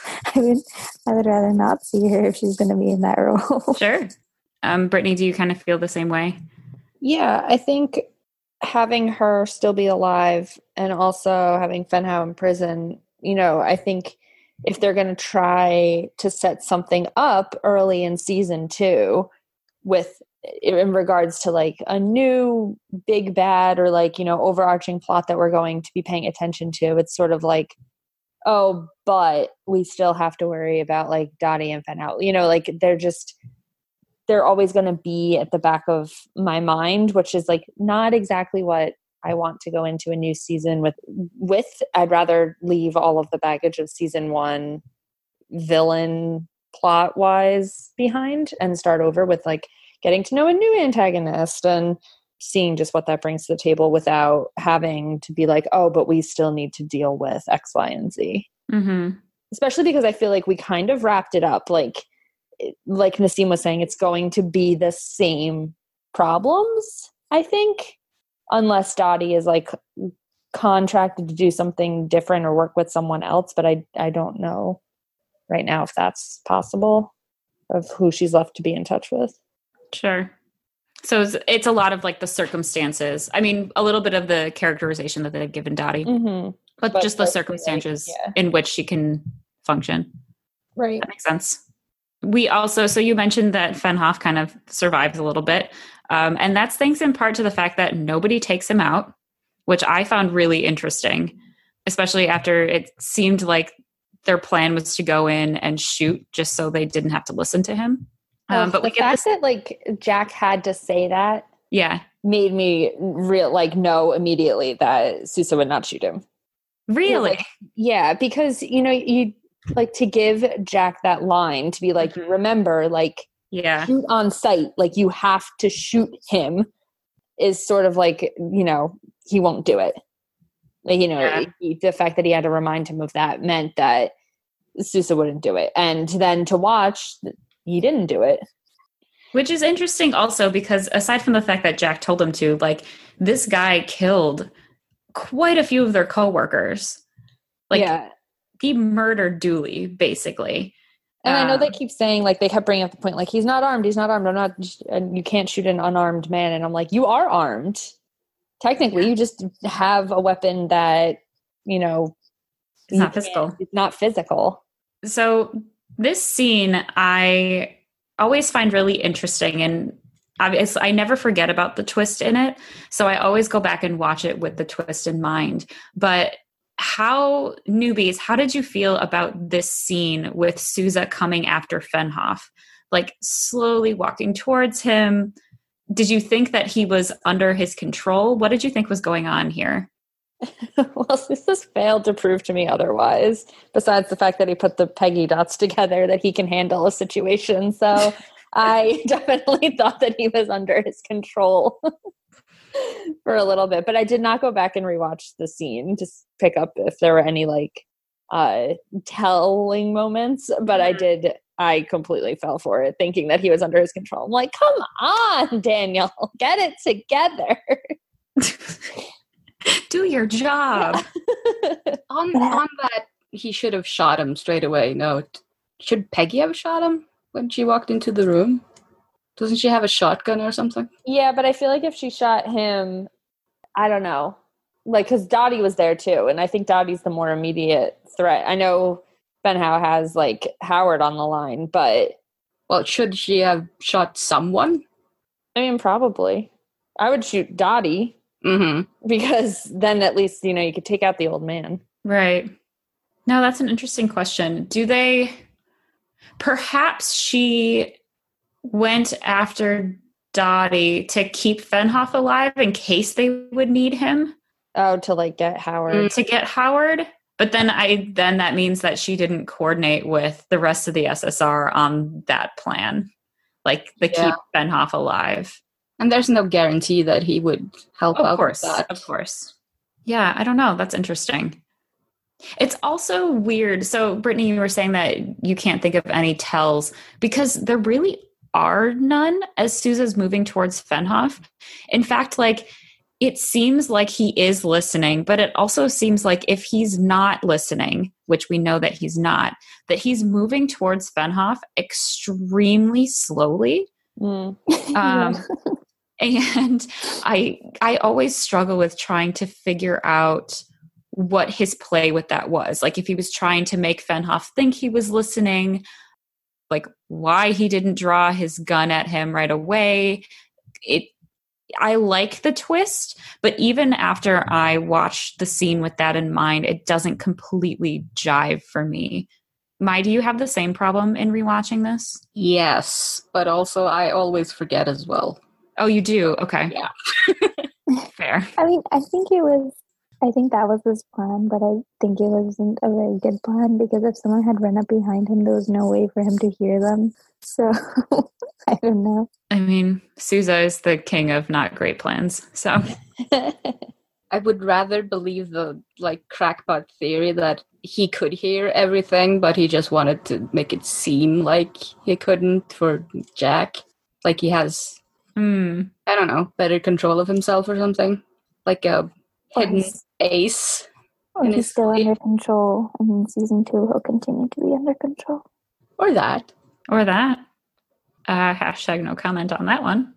I would rather not see her if she's going to be in that role. Sure. Brittany, do you kind of feel the same way? Yeah, I think having her still be alive and also having Fen Hao in prison, I think if they're going to try to set something up early in season 2 in regards to like a new big bad or like, overarching plot that we're going to be paying attention to, it's sort of like, oh, but we still have to worry about like Dottie and Fen Hao, like they're always going to be at the back of my mind, which is like not exactly what I want to go into a new season with. I'd rather leave all of the baggage of season 1 villain plot wise behind and start over with like getting to know a new antagonist and seeing just what that brings to the table without having to be like, oh, but we still need to deal with X, Y, and Z. Mm-hmm. Especially because I feel like we kind of wrapped it up. Like Nassim was saying, it's going to be the same problems, I think, unless Dottie is like contracted to do something different or work with someone else. But I don't know right now if that's possible, of who she's left to be in touch with. Sure. So it's a lot of like the circumstances. I mean, a little bit of the characterization that they've given Dottie, but just the circumstances in which she can function. Right. That makes sense. We also, so you mentioned that Fen Hao kind of survived a little bit. And that's thanks in part to the fact that nobody takes him out, which I found really interesting, especially after it seemed like their plan was to go in and shoot just so they didn't have to listen to him. But the fact that like Jack had to say that, made me know immediately that Sousa would not shoot him. Really? Because you like to give Jack that line to be like, remember, like, shoot on sight, like you have to shoot him, is sort of like, he won't do it. Like, the fact that he had to remind him of that meant that Sousa wouldn't do it. And then to watch, he didn't do it. Which is interesting also because aside from the fact that Jack told him to, like, this guy killed quite a few of their coworkers. Like, he murdered Dooley, basically. And I know they keep saying, like, they kept bringing up the point, like, he's not armed, and you can't shoot an unarmed man. And I'm like, you are armed. Technically, you just have a weapon that, it's not physical. It's not physical. So this scene, I always find really interesting. And obviously, I never forget about the twist in it. So I always go back and watch it with the twist in mind. But newbies, how did you feel about this scene with Sousa coming after Fen Hao? Like slowly walking towards him. Did you think that he was under his control? What did you think was going on here? Well, Sousa's failed to prove to me otherwise, besides the fact that he put the Peggy dots together, that he can handle a situation. So I definitely thought that he was under his control for a little bit. But I did not go back and rewatch the scene to pick up if there were any like telling moments. But I completely fell for it, thinking that he was under his control. I'm like, come on, Daniel, get it together. Do your job. On that, he should have shot him straight away. No, should Peggy have shot him when she walked into the room? Doesn't she have a shotgun or something? Yeah, but I feel like if she shot him, I don't know. Like, because Dottie was there too, and I think Dottie's the more immediate threat. I know Fen Hao has, like, Howard on the line, but... Well, should she have shot someone? I mean, probably. I would shoot Dottie. Mm-hmm. Because then at least, you could take out the old man. Right. No, that's an interesting question. Perhaps she went after Dottie to keep Fen Hao alive in case they would need him. Oh, to like get Howard. To get Howard. But then that means that she didn't coordinate with the rest of the SSR on that plan. Like keep Fen Hao alive. And there's no guarantee that he would help out with that. Of course. Yeah, I don't know. That's interesting. It's also weird. So, Brittany, you were saying that you can't think of any tells because there really are none as Sousa's moving towards Fenhoff. In fact, like, it seems like he is listening, but it also seems like if he's not listening, which we know that he's not, that he's moving towards Fenhoff extremely slowly. And I always struggle with trying to figure out what his play with that was. Like, if he was trying to make Fenhoff think he was listening, like why he didn't draw his gun at him right away. I like the twist, but even after I watched the scene with that in mind, it doesn't completely jive for me. Mai, do you have the same problem in rewatching this? Yes, but also I always forget as well. Oh, you do? Okay. Yeah. Fair. I mean, I think that was his plan, but I think it wasn't a very good plan because if someone had run up behind him, there was no way for him to hear them. So I don't know. I mean, Sousa is the king of not great plans. So I would rather believe the crackpot theory that he could hear everything, but he just wanted to make it seem like he couldn't for Jack. Like he has, I don't know, better control of himself or something. Like a hidden ace. Or he's still under control, and in season 2 he'll continue to be under control. Or that. Hashtag no comment on that one.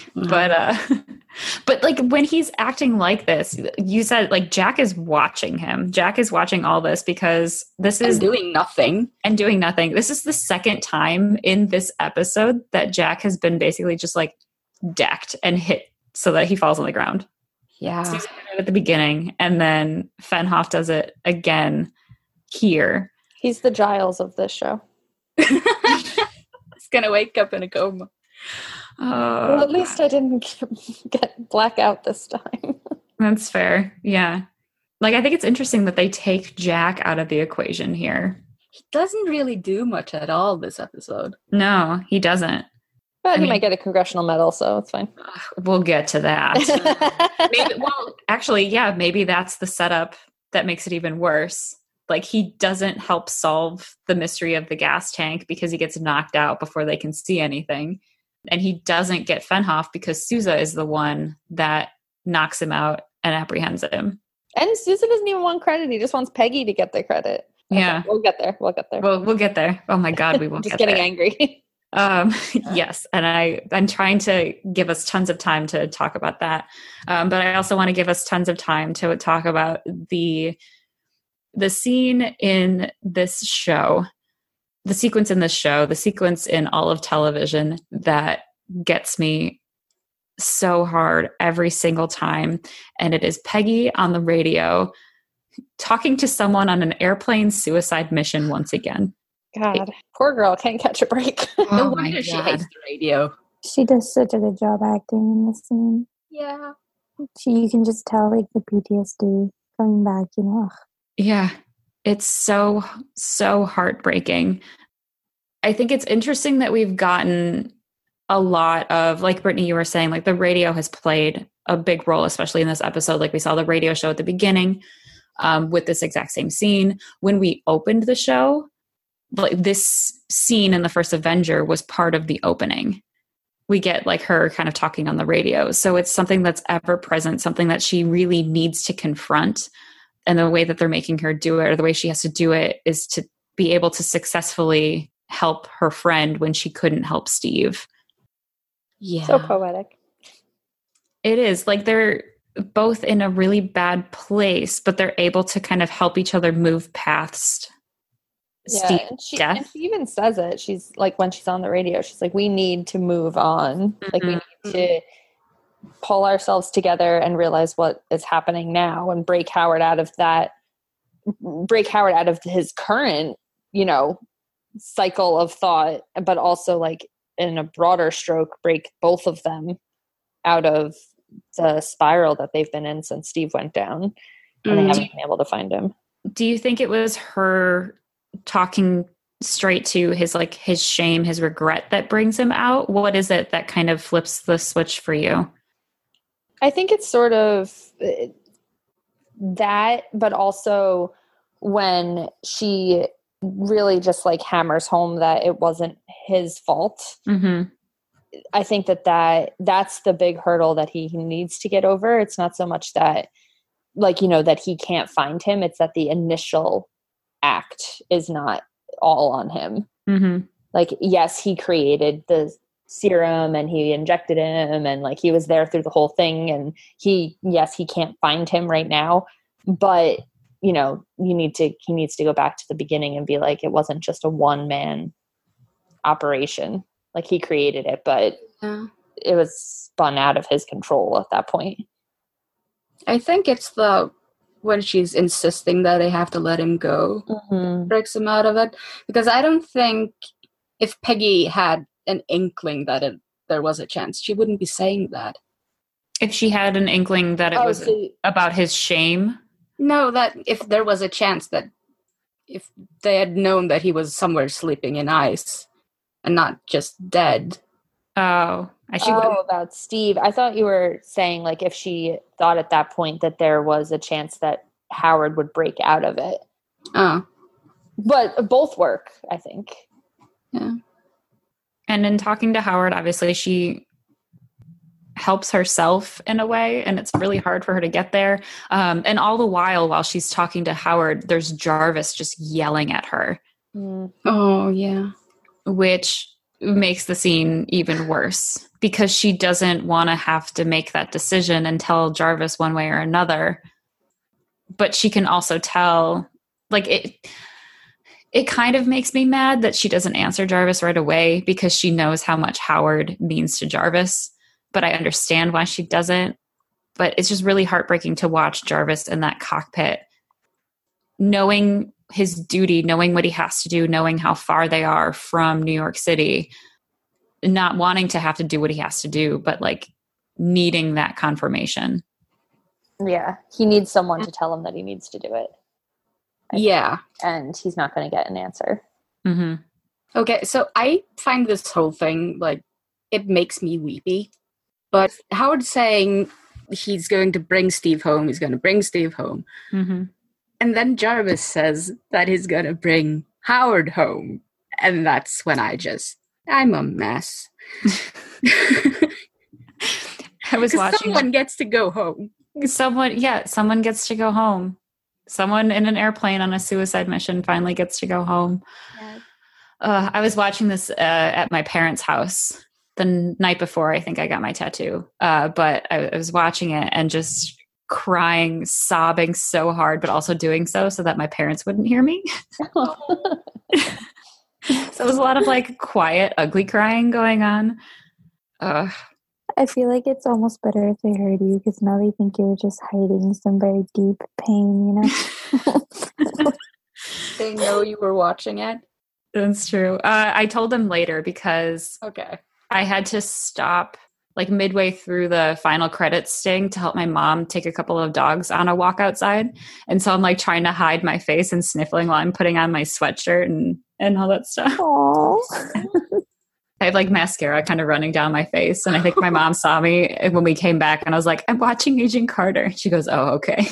But like when he's acting like this, you said like Jack is watching him. Jack is watching all this because this is doing nothing. This is the second time in this episode that Jack has been basically just like decked and hit so that he falls on the ground. Yeah. Susan did it at the beginning, and then Fenhoff does it again here. He's the Giles of this show. He's gonna wake up in a coma. Well, at least I didn't get blackout this time. That's fair. Yeah. Like, I think it's interesting that they take Jack out of the equation here. He doesn't really do much at all this episode. No, he doesn't. But he might get a congressional medal, so it's fine. We'll get to that. Maybe that's the setup that makes it even worse. Like, he doesn't help solve the mystery of the gas tank because he gets knocked out before they can see anything. And he doesn't get Fenhoff because Sousa is the one that knocks him out and apprehends him. And Sousa doesn't even want credit. He just wants Peggy to get the credit. Yeah. Okay, we'll get there. We'll get there. Oh my God, we won't just get there. Just getting angry. Yes. And I'm trying to give us tons of time to talk about that. But I also want to give us tons of time to talk about the scene in this show, the sequence in this show, the sequence in all of television that gets me so hard every single time. And it is Peggy on the radio talking to someone on an airplane suicide mission once again. God, poor girl can't catch a break. No wonder she hates the radio. She does such a good job acting in this scene. Yeah. You can just tell like the PTSD coming back, you know. Yeah. It's so, so heartbreaking. I think it's interesting that we've gotten a lot of, like Brittany, you were saying, like the radio has played a big role, especially in this episode. Like we saw the radio show at the beginning with this exact same scene. When we opened the show, like this scene in the first Avenger was part of the opening. We get like her kind of talking on the radio. So it's something that's ever present, something that she really needs to confront. And the way that they're making her do it, or the way she has to do it, is to be able to successfully help her friend when she couldn't help Steve. Yeah. So poetic. It is. Like they're both in a really bad place, but they're able to kind of help each other move past Steve's death. And she even says it. She's like, when she's on the radio, she's like, we need to move on. Mm-hmm. Like we need to pull ourselves together and realize what is happening now and break Howard out of his current, cycle of thought, but also like in a broader stroke, break both of them out of the spiral that they've been in since Steve went down and they haven't been able to find him. Do you think it was her talking straight to his shame, his regret that brings him out? What is it that kind of flips the switch for you? I think it's sort of that, but also when she really just like hammers home that it wasn't his fault. Mm-hmm. I think that's the big hurdle that he needs to get over. It's not so much that, like, you know, that he can't find him. It's that the initial act is not all on him. Mm-hmm. Like, yes, he created the serum and he injected him and like he was there through the whole thing, and he can't find him right now, but you know, he needs to go back to the beginning and be like, it wasn't just a one man operation. Like, he created it, but it was spun out of his control at that point. I think it's when she's insisting that they have to let him go, breaks him out of it. Because I don't think if Peggy had an inkling that there was a chance, she wouldn't be saying that. If she had an inkling that it was about his shame? No, that if there was a chance that if they had known that he was somewhere sleeping in ice and not just dead. About Steve. I thought you were saying like if she thought at that point that there was a chance that Howard would break out of it. But both work, I think. Yeah. And in talking to Howard, obviously she helps herself in a way, and it's really hard for her to get there. And all the while she's talking to Howard, there's Jarvis just yelling at her. Oh, yeah. Which makes the scene even worse because she doesn't want to have to make that decision and tell Jarvis one way or another. But she can also tell, like, it kind of makes me mad that she doesn't answer Jarvis right away because she knows how much Howard means to Jarvis. But I understand why she doesn't. But it's just really heartbreaking to watch Jarvis in that cockpit, knowing his duty, knowing what he has to do, knowing how far they are from New York City, not wanting to have to do what he has to do, but like needing that confirmation. Yeah. He needs someone to tell him that he needs to do it. Yeah. And he's not going to get an answer. Mm-hmm. Okay, so I find this whole thing, like, it makes me weepy. But Howard saying he's going to bring Steve home, Mm-hmm. And then Jarvis says that he's going to bring Howard home. And that's when I'm a mess. I was watching. Someone gets to go home. Someone gets to go home. Someone in an airplane on a suicide mission finally gets to go home. Yes. I was watching this at my parents' house the night before I think I got my tattoo. But I was watching it and just crying, sobbing so hard, but also doing so that my parents wouldn't hear me. So it was a lot of like quiet, ugly crying going on. I feel like it's almost better if they heard you because now they think you're just hiding some very deep pain, you know? They know you were watching it? That's true. I told them later because I had to stop like midway through the final credits sting to help my mom take a couple of dogs on a walk outside. And so I'm like trying to hide my face and sniffling while I'm putting on my sweatshirt and all that stuff. I have like mascara kind of running down my face. And I think my mom saw me when we came back and I was like, I'm watching Agent Carter. She goes, oh, okay.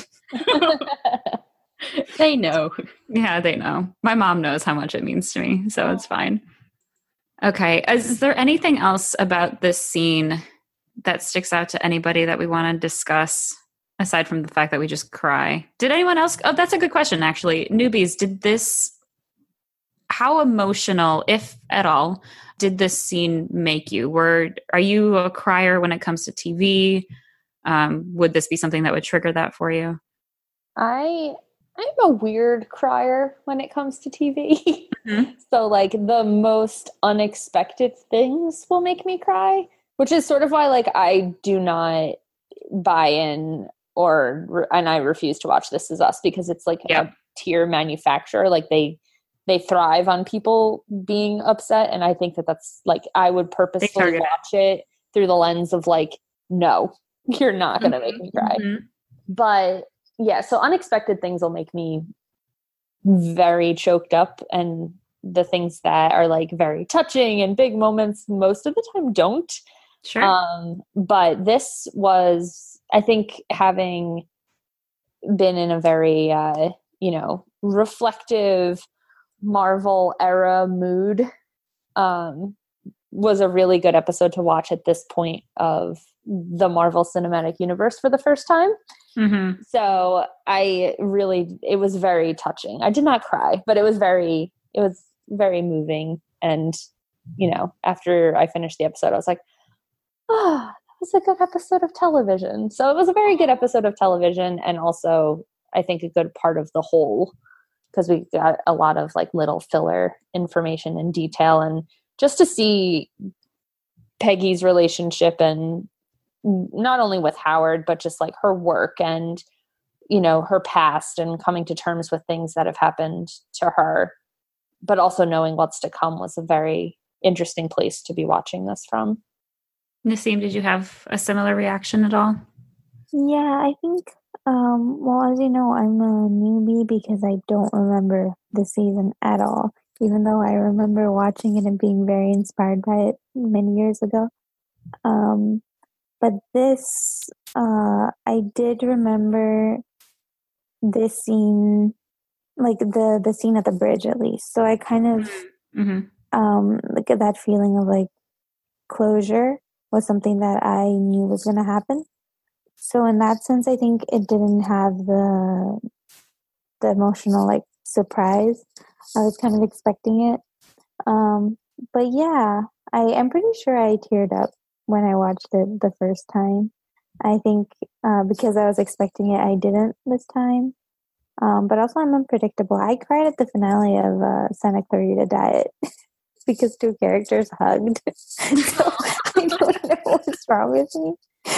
They know. Yeah, they know. My mom knows how much it means to me. So it's fine. Okay. Is there anything else about this scene that sticks out to anybody that we want to discuss aside from the fact that we just cry? Did anyone else? Oh, that's a good question, actually. Newbies, how emotional, if at all, did this scene make you? Are you a crier when it comes to TV? Would this be something that would trigger that for you? I'm a weird crier when it comes to TV. Mm-hmm. So like the most unexpected things will make me cry, which is sort of why like I do not buy in and I refuse to watch This Is Us because it's like a tier manufacturer. Like they thrive on people being upset. And I think that's like, I would purposefully watch it through the lens of like, no, you're not going to make me cry. Mm-hmm. But yeah, so unexpected things will make me very choked up, and the things that are like very touching and big moments most of the time don't. Sure. But this was, I think, having been in a very, reflective Marvel era mood, was a really good episode to watch at this point of the Marvel Cinematic Universe for the first time. Mm-hmm. So it was very touching. I did not cry, but it was very moving. And, after I finished the episode, I was like, that was a good episode of television. So it was a very good episode of television. And also I think a good part of the whole, because we got a lot of like little filler information and detail, and just to see Peggy's relationship, and not only with Howard, but just like her work and, her past, and coming to terms with things that have happened to her, but also knowing what's to come, was a very interesting place to be watching this from. Nassim, did you have a similar reaction at all? Yeah, I think, well, as you know, I'm a newbie because I don't remember the season at all, even though I remember watching it and being very inspired by it many years ago. But this, I did remember this scene, like the scene at the bridge at least. So I kind of, like that feeling of like closure was something that I knew was going to happen. So in that sense, I think it didn't have the emotional like surprise. I was kind of expecting it. But yeah, I'm pretty sure I teared up when I watched it the first time. I think because I was expecting it, I didn't this time. But also I'm unpredictable. I cried at the finale of Santa Clarita Diet because two characters hugged. So I don't know what's wrong with me.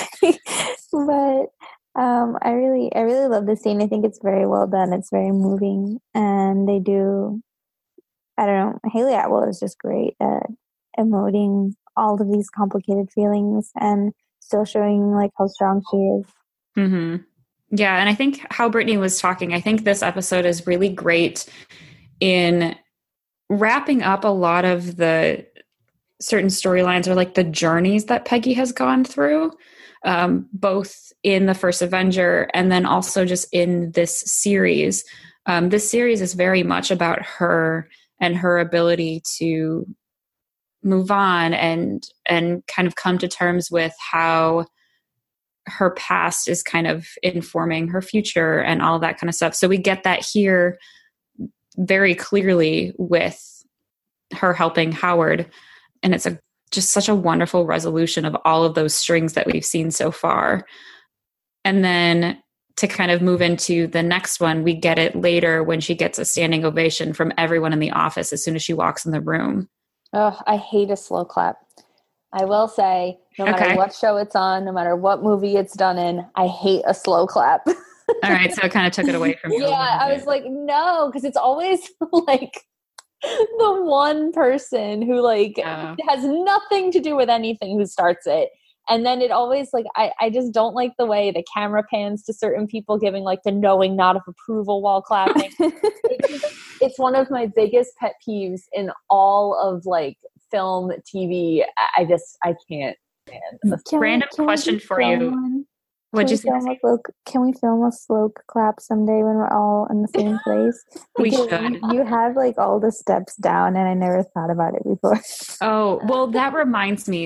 But I really love this scene. I think it's very well done. It's very moving, and they do. I don't know. Haley Atwell is just great at emoting all of these complicated feelings and still showing like how strong she is. Mm-hmm. Yeah, and I think how Brittany was talking, I think this episode is really great in wrapping up a lot of the certain storylines, or like the journeys that Peggy has gone through, both in the first Avenger and then also just in this series. This series is very much about her and her ability to move on and kind of come to terms with how her past is kind of informing her future and all of that kind of stuff. So we get that here very clearly with her helping Howard. And it's just such a wonderful resolution of all of those strings that we've seen so far. And then to kind of move into the next one, we get it later when she gets a standing ovation from everyone in the office as soon as she walks in the room. Oh, I hate a slow clap. I will say, no matter what show it's on, no matter what movie it's done in, I hate a slow clap. All right, so it kind of took it away from you. Yeah, I was like, no, because it's always like the one person who like has nothing to do with anything who starts it. And then it always like, I just don't like the way the camera pans to certain people giving like the knowing nod of approval while clapping. It's one of my biggest pet peeves in all of like film, TV. I can't stand. Random question for you. What'd you say? Can we film a slow clap someday when we're all in the same place? We should. You have like all the steps down, and I never thought about it before. Oh, well, that reminds me.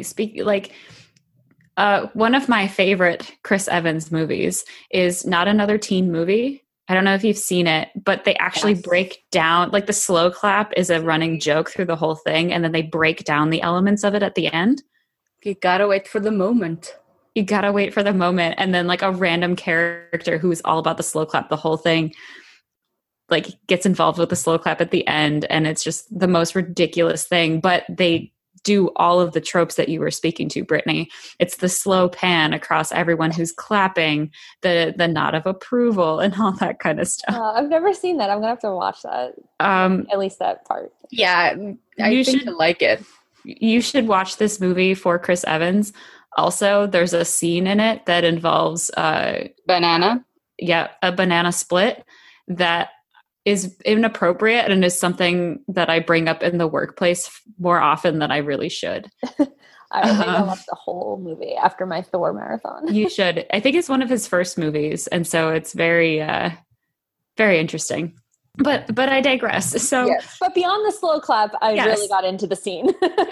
One of my favorite Chris Evans movies is Not Another Teen Movie. I don't know if you've seen it, but they actually break down, like the slow clap is a running joke through the whole thing, and then they break down the elements of it at the end. You gotta wait for the moment. You gotta wait for the moment, and then like a random character who's all about the slow clap the whole thing, like gets involved with the slow clap at the end, and it's just the most ridiculous thing. But they do all of the tropes that you were speaking to, Brittany. It's the slow pan across everyone who's clapping, the nod of approval, and all that kind of stuff. I've never seen that. I'm gonna have to watch that. At least that part. Yeah, I think you'll like it. You should watch this movie for Chris Evans. Also, there's a scene in it that involves banana. Yeah, a banana split that is inappropriate and is something that I bring up in the workplace more often than I really should. I think I'll watch the whole movie after my Thor marathon. You should. I think it's one of his first movies, and so it's very, very interesting. But I digress. So yes, but beyond the slow clap, I really got into the scene.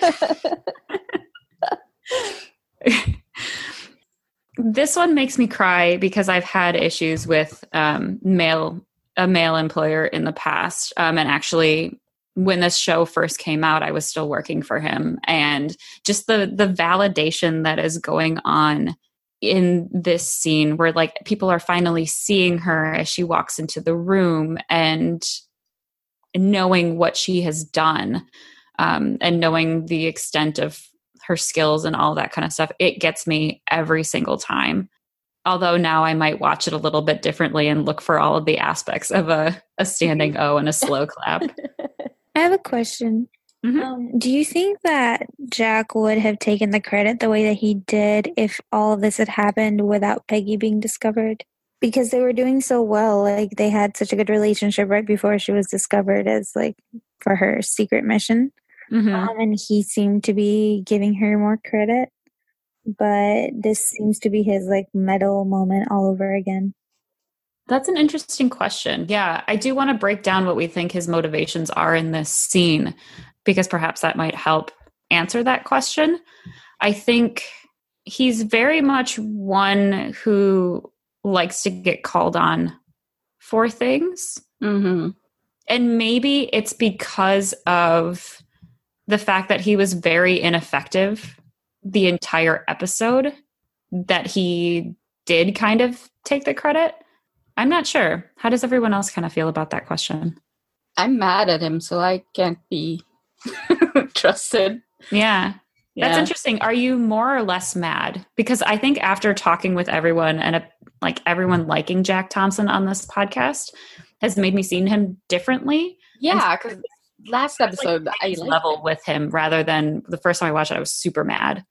This one makes me cry because I've had issues with a male employer in the past. And actually, when this show first came out, I was still working for him. And just the validation that is going on in this scene where like people are finally seeing her as she walks into the room and knowing what she has done, and knowing the extent of her skills and all that kind of stuff, it gets me every single time. Although now I might watch it a little bit differently and look for all of the aspects of a standing O and a slow clap. I have a question. Mm-hmm. Do you think that Jack would have taken the credit the way that he did if all of this had happened without Peggy being discovered? Because they were doing so well, like they had such a good relationship right before she was discovered as like for her secret mission. Mm-hmm. And he seemed to be giving her more credit, but this seems to be his like medal moment all over again. That's an interesting question. Yeah, I do want to break down what we think his motivations are in this scene, because perhaps that might help answer that question. I think he's very much one who likes to get called on for things. Mm-hmm. And maybe it's because of the fact that he was very ineffective the entire episode that he did kind of take the credit. I'm not sure. How does everyone else kind of feel about that question? I'm mad at him, so I can't be trusted. Yeah. That's interesting. Are you more or less mad? Because I think after talking with everyone and like everyone liking Jack Thompson on this podcast has made me see him differently. Yeah, because last episode I level with him rather than the first time I watched it, I was super mad.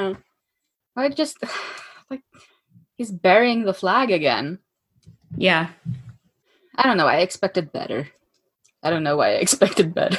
I just like he's burying the flag again. Yeah. I don't know. I expected better. I don't know why I expected better.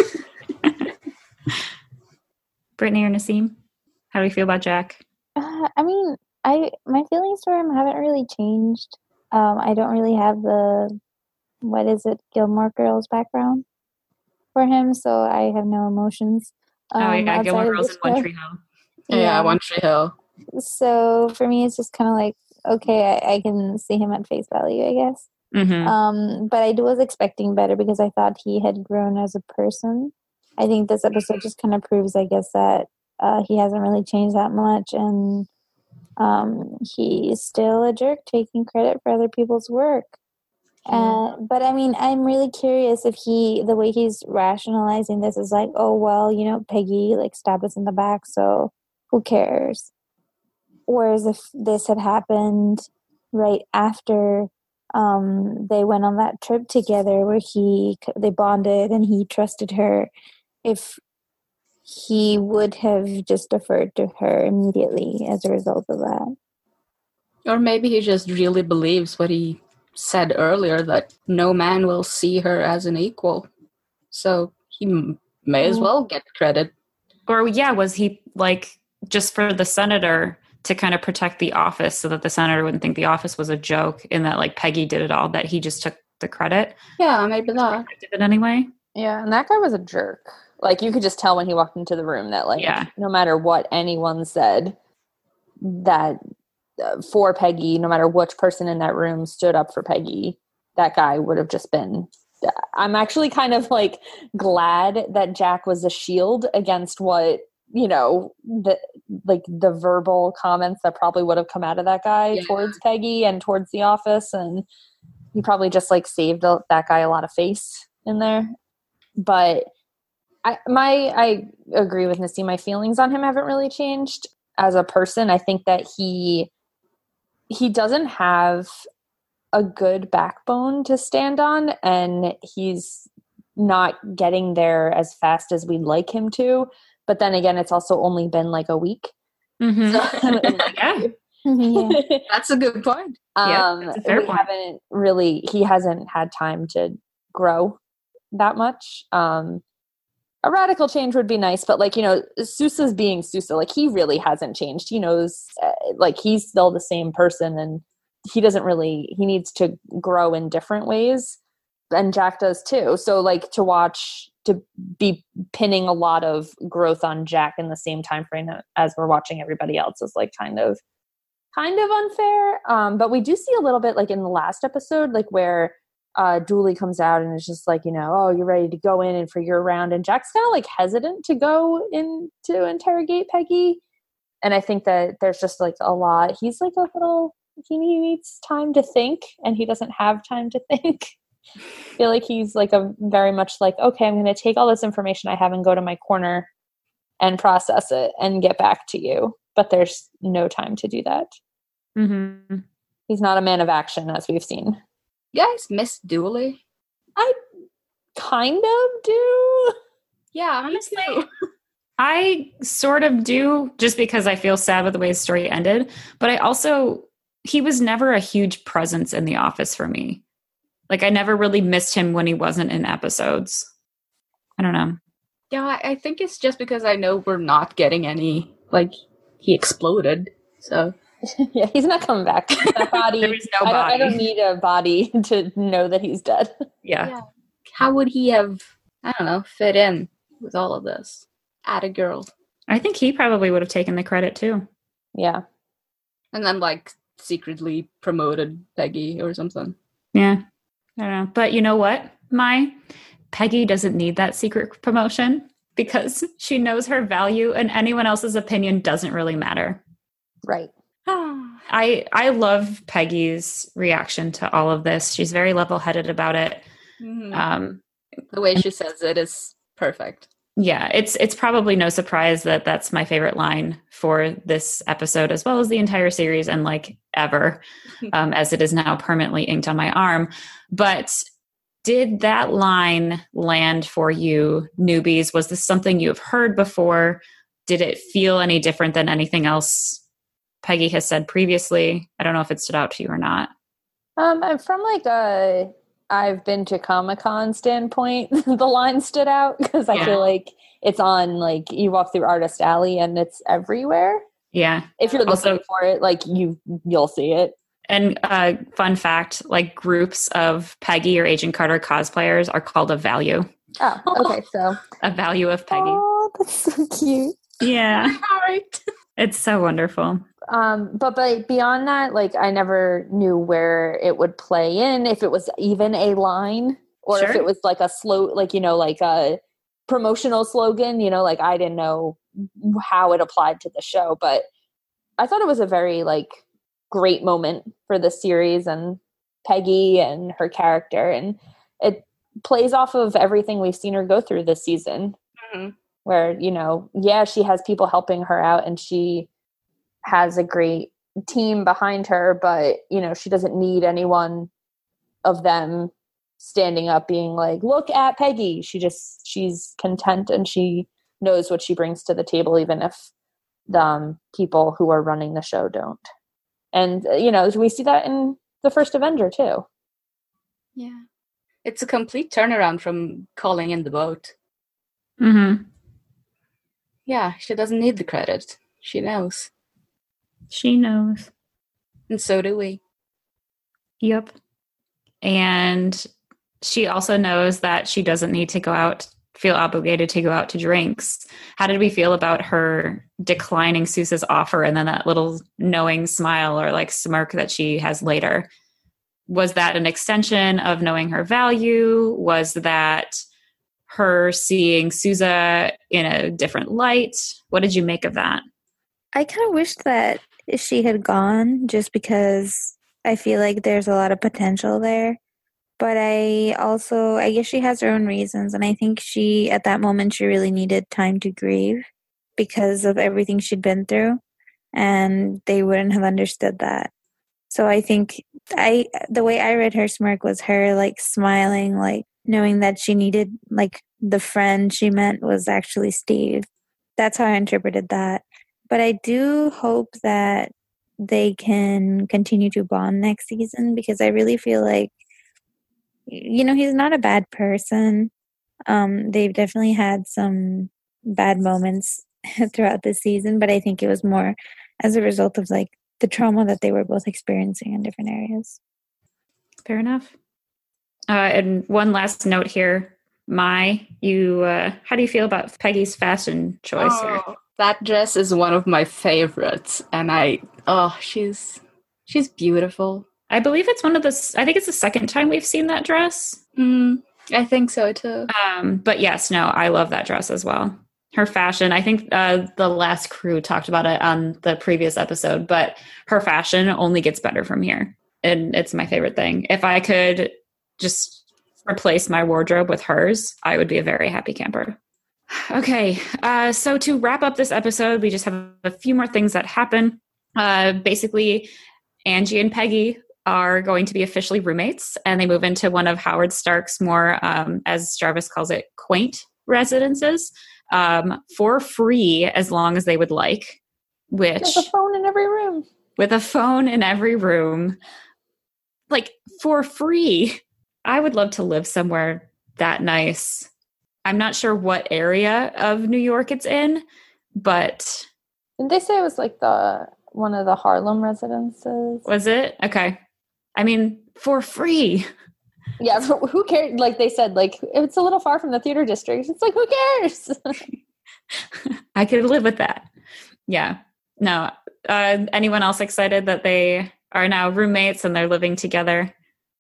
Brittany or Nasim, how do you feel about Jack? I mean, my feelings for him haven't really changed. I don't really have the Gilmore Girls background for him, so I have no emotions. Gilmore Girls and One Tree Hill. Yeah, One Tree Hill. So for me, it's just kind of like, okay, I can see him at face value, I guess. Mm-hmm. But I was expecting better because I thought he had grown as a person. I think this episode just kind of proves, I guess, that he hasn't really changed that much, and he's still a jerk taking credit for other people's work. But I mean, I'm really curious if the way he's rationalizing this is like, oh, well, Peggy like stabbed us in the back, so who cares? Whereas if this had happened right after they went on that trip together where they bonded and he trusted her, if he would have just deferred to her immediately as a result of that. Or maybe he just really believes what he said earlier, that no man will see her as an equal. So he may as well get credit. Or was he like just for the senator to kind of protect the office so that the senator wouldn't think the office was a joke and that like Peggy did it all, that he just took the credit? Yeah, maybe that. Did it anyway? Yeah, and that guy was a jerk. Like, you could just tell when he walked into the room that, like, no matter what anyone said, that for Peggy, no matter which person in that room stood up for Peggy, that guy would have just been... I'm actually kind of, like, glad that Jack was a shield against what, the verbal comments that probably would have come out of that guy towards Peggy and towards the office, and he probably just, like, saved that guy a lot of face in there. But... I agree with Nasim. My feelings on him haven't really changed as a person. I think that he doesn't have a good backbone to stand on, and he's not getting there as fast as we'd like him to. But then again, it's also only been like a week. Mm-hmm. Yeah. That's a good point. That's a fair point. He hasn't had time to grow that much. A radical change would be nice, but Sousa's being Sousa. Like, he really hasn't changed. He knows, he's still the same person, and he needs to grow in different ways. and Jack does too. So like to be pinning a lot of growth on Jack in the same time frame as we're watching everybody else is like kind of unfair. But we do see a little bit like in the last episode, like where Dooley comes out and is just like, oh, you're ready to go in and for your round. And Jack's kind of like hesitant to go in to interrogate Peggy. And I think that there's just like a lot. He's like a little, he needs time to think, and he doesn't have time to think. I feel like he's like a very much like, okay, I'm going to take all this information I have and go to my corner and process it and get back to you. But there's no time to do that. Mm-hmm. He's not a man of action, as we've seen. You guys miss Dooley? I kind of do. Yeah, honestly. I sort of do, just because I feel sad with the way his story ended. But I also, he was never a huge presence in the office for me. Like, I never really missed him when he wasn't in episodes. I don't know. Yeah, I think it's just because I know we're not getting any, like, he exploded, so. Yeah, he's not coming back. That body, there is no body. I don't need a body to know that he's dead. Yeah. How would he have, I don't know, fit in with all of this? Add a girl. I think he probably would have taken the credit too. Yeah. And then, like, secretly promoted Peggy or something. Yeah. I don't know. But you know what, Peggy doesn't need that secret promotion because she knows her value and anyone else's opinion doesn't really matter. Right. I love Peggy's reaction to all of this. She's very level-headed about it. Mm-hmm. The way she says it is perfect. Yeah, it's probably no surprise that that's my favorite line for this episode, as well as the entire series and like ever, as it is now permanently inked on my arm. But did that line land for you, newbies? Was this something you've heard before? Did it feel any different than anything else Peggy has said previously? I don't know if it stood out to you or not. From like I've been to Comic-Con standpoint, the line stood out because I feel like it's on, like, you walk through Artist Alley and it's everywhere. Yeah. If you're looking for it, like, you'll see it. And fun fact, like, groups of Peggy or Agent Carter cosplayers are called a value. Oh, okay. So a value of Peggy. Oh, that's so cute. Yeah. All right. It's so wonderful. But beyond that, like, I never knew where it would play in, if it was even a line or if it was like a like a promotional slogan, like, I didn't know how it applied to the show, but I thought it was a very like great moment for the series and Peggy and her character. And it plays off of everything we've seen her go through this season, where, she has people helping her out and she has a great team behind her, but she doesn't need anyone of them standing up being like, look at Peggy. She's content and she knows what she brings to the table, even if the people who are running the show don't. And we see that in the first Avenger too. Yeah, it's a complete turnaround from calling in the vote. Yeah, she doesn't need the credit. She knows. She knows. And so do we. Yep. And she also knows that she doesn't need to feel obligated to go out to drinks. How did we feel about her declining Sousa's offer and then that little knowing smile or like smirk that she has later? Was that an extension of knowing her value? Was that her seeing Sousa in a different light? What did you make of that? I kind of wish that she had gone, just because I feel like there's a lot of potential there. But I guess she has her own reasons. And I think at that moment, she really needed time to grieve because of everything she'd been through. And they wouldn't have understood that. So I think the way I read her smirk was her like smiling, like knowing that she needed, like, the friend she meant was actually Steve. That's how I interpreted that. But I do hope that they can continue to bond next season, because I really feel like, he's not a bad person. They've definitely had some bad moments throughout the season, but I think it was more as a result of like the trauma that they were both experiencing in different areas. Fair enough. And one last note here. How do you feel about Peggy's fashion choice here? That dress is one of my favorites, and she's beautiful. I believe I think it's the second time we've seen that dress. I think so too. But yes, no, I love that dress as well. Her fashion, I think the last crew talked about it on the previous episode, but her fashion only gets better from here. And it's my favorite thing. If I could just replace my wardrobe with hers, I would be a very happy camper. Okay, so to wrap up this episode, we just have a few more things that happen. Basically, Angie and Peggy are going to be officially roommates, and they move into one of Howard Stark's more, as Jarvis calls it, quaint residences for free as long as they would like. With a phone in every room. With a phone in every room. Like, for free. I would love to live somewhere that nice. I'm not sure what area of New York it's in, but... Didn't they say it was like one of the Harlem residences? Was it? Okay. I mean, for free. Yeah, who cares? Like they said, like, it's a little far from the theater district. It's like, who cares? I could live with that. Yeah. No. Anyone else excited that they are now roommates and they're living together?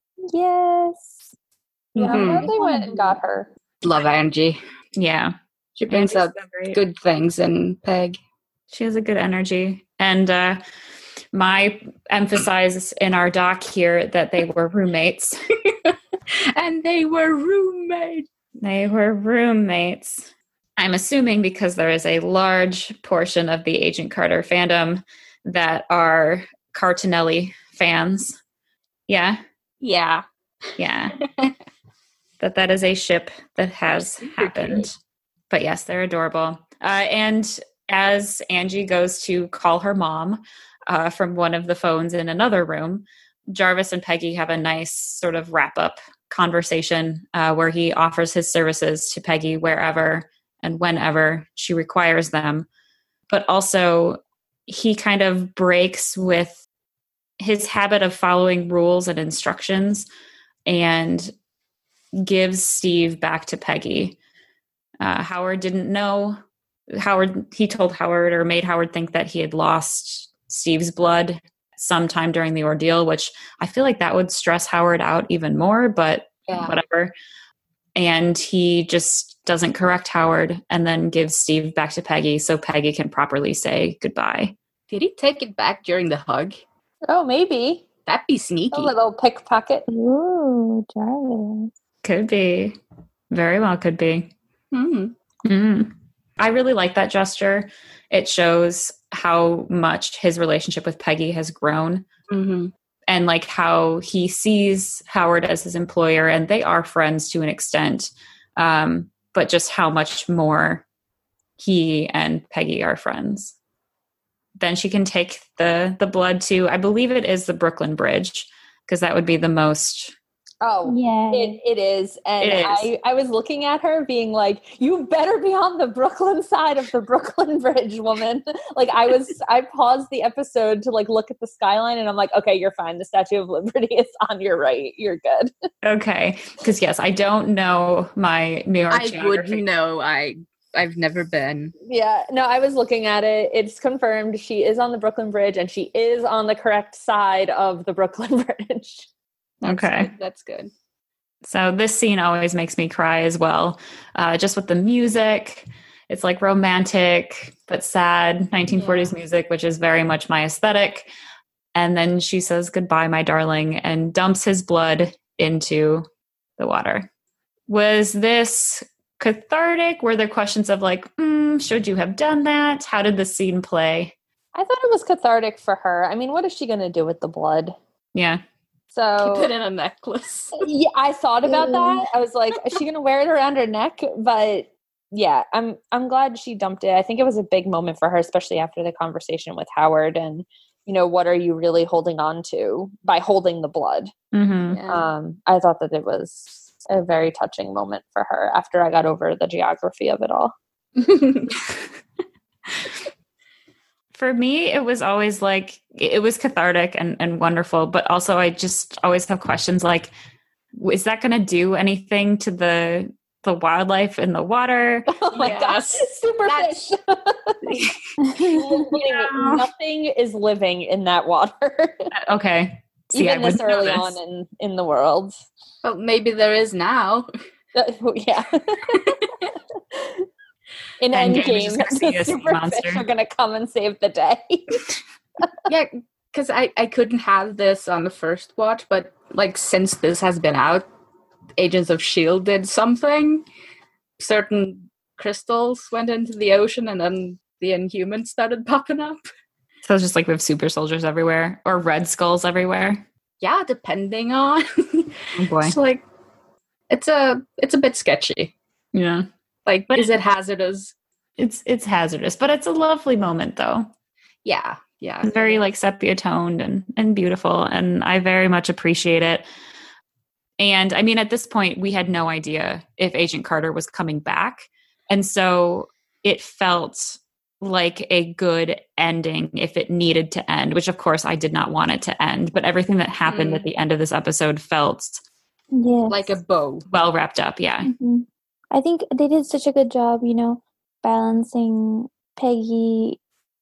Yes. Yeah, Mm-hmm. they went and got her. Love Angie. Yeah. She brings out good things in Peg. She has a good energy. And my emphasis in our doc here that they were roommates. And they were roommates. They were roommates. I'm assuming because there is a large portion of the Agent Carter fandom that are Cartonelli fans. Yeah? Yeah. Yeah. that is a ship that has happened. Cute. But yes, they're adorable. And as Angie goes to call her mom from one of the phones in another room, Jarvis and Peggy have a nice sort of wrap-up conversation where he offers his services to Peggy wherever and whenever she requires them. But also, he kind of breaks with his habit of following rules and instructions and gives Steve back to Peggy. Howard didn't know. He told Howard or made Howard think that he had lost Steve's blood sometime during the ordeal, which I feel like that would stress Howard out even more, but whatever. And he just doesn't correct Howard and then gives Steve back to Peggy so Peggy can properly say goodbye. Did he take it back during the hug? Oh, maybe. That'd be sneaky. A little pickpocket. Ooh, Jarvis. Could be. Very well could be. I really like that gesture. It shows how much his relationship with Peggy has grown. Mm-hmm. And like how he sees Howard as his employer, and they are friends to an extent, but just how much more he and Peggy are friends. Then she can take the blood to, I believe it is the Brooklyn Bridge, because that would be the most... Oh, yeah, it is. And it is. I was looking at her being like, you better be on the Brooklyn side of the Brooklyn Bridge, woman. Like I paused the episode to like look at the skyline and I'm like, okay, you're fine. The Statue of Liberty is on your right. You're good. Okay. Because yes, I don't know my New York geography. I wouldn't know. I've never been. Yeah, no, I was looking at it. It's confirmed she is on the Brooklyn Bridge and she is on the correct side of the Brooklyn Bridge. That's good. So this scene always makes me cry as well. Just with the music. It's like romantic but sad 1940s music, which is very much my aesthetic. And then she says, goodbye, my darling, and dumps his blood into the water. Was this cathartic? Were there questions of like, should you have done that? How did the scene play? I thought it was cathartic for her. I mean, what is she going to do with the blood? Yeah. So keep it in a necklace. Yeah, I thought about that. I was like, is she going to wear it around her neck? But yeah, I'm glad she dumped it. I think it was a big moment for her, especially after the conversation with Howard. And you know, what are you really holding on to by holding the blood? Mm-hmm. Yeah. I thought that it was a very touching moment for her after I got over the geography of it all. For me, it was always like, it was cathartic and wonderful, but also I just always have questions like, is that going to do anything to the wildlife in the water? Oh my gosh, super fish. Nothing is living in that water. Okay. See, even this early on in the world. Well, maybe there is now. Yeah. In Endgame, the super fish are going to come and save the day. Yeah, because I couldn't have this on the first watch, but like since this has been out, Agents of S.H.I.E.L.D. did something. Certain crystals went into the ocean and then the Inhumans started popping up. So it's just like we have super soldiers everywhere or Red Skulls everywhere? Yeah, depending on. Oh boy. It's like, it's a bit sketchy. Yeah. Like, but is it hazardous? It's hazardous, but it's a lovely moment though. Yeah. Yeah. It's very like sepia toned and beautiful. And I very much appreciate it. And I mean, at this point, we had no idea if Agent Carter was coming back. And so it felt like a good ending if it needed to end, which of course I did not want it to end. But everything that happened at the end of this episode felt like a bow. Well wrapped up, yeah. Mm-hmm. I think they did such a good job, balancing Peggy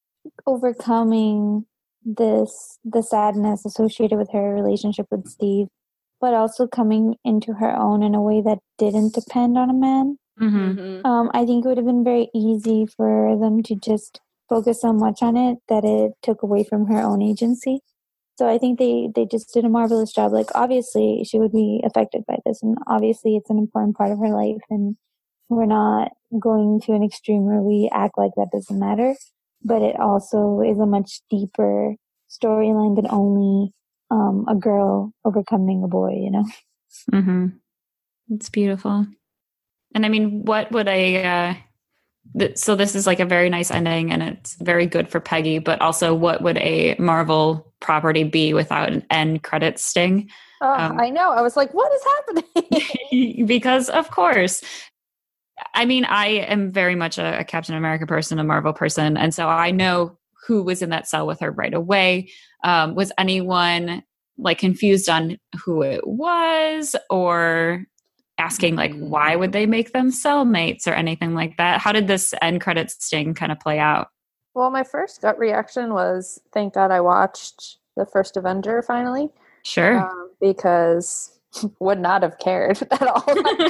overcoming the sadness associated with her relationship with Steve, but also coming into her own in a way that didn't depend on a man. Mm-hmm. I think it would have been very easy for them to just focus so much on it that it took away from her own agency. So I think they just did a marvelous job. Like, obviously, she would be affected by this, and obviously it's an important part of her life, and we're not going to an extreme where we act like that doesn't matter. But it also is a much deeper storyline than only a girl overcoming a boy, Mm-hmm. It's beautiful. And I mean, what would so this is like a very nice ending and it's very good for Peggy, but also what would a Marvel property be without an end credits sting? I know. I was like, what is happening? Because of course, I mean, I am very much a Captain America person, a Marvel person. And so I know who was in that cell with her right away. Was anyone like confused on who it was or asking like, why would they make them cellmates or anything like that? How did this end credits sting kind of play out? Well, my first gut reaction was, thank God I watched the first Avenger finally. Sure. Because would not have cared at all.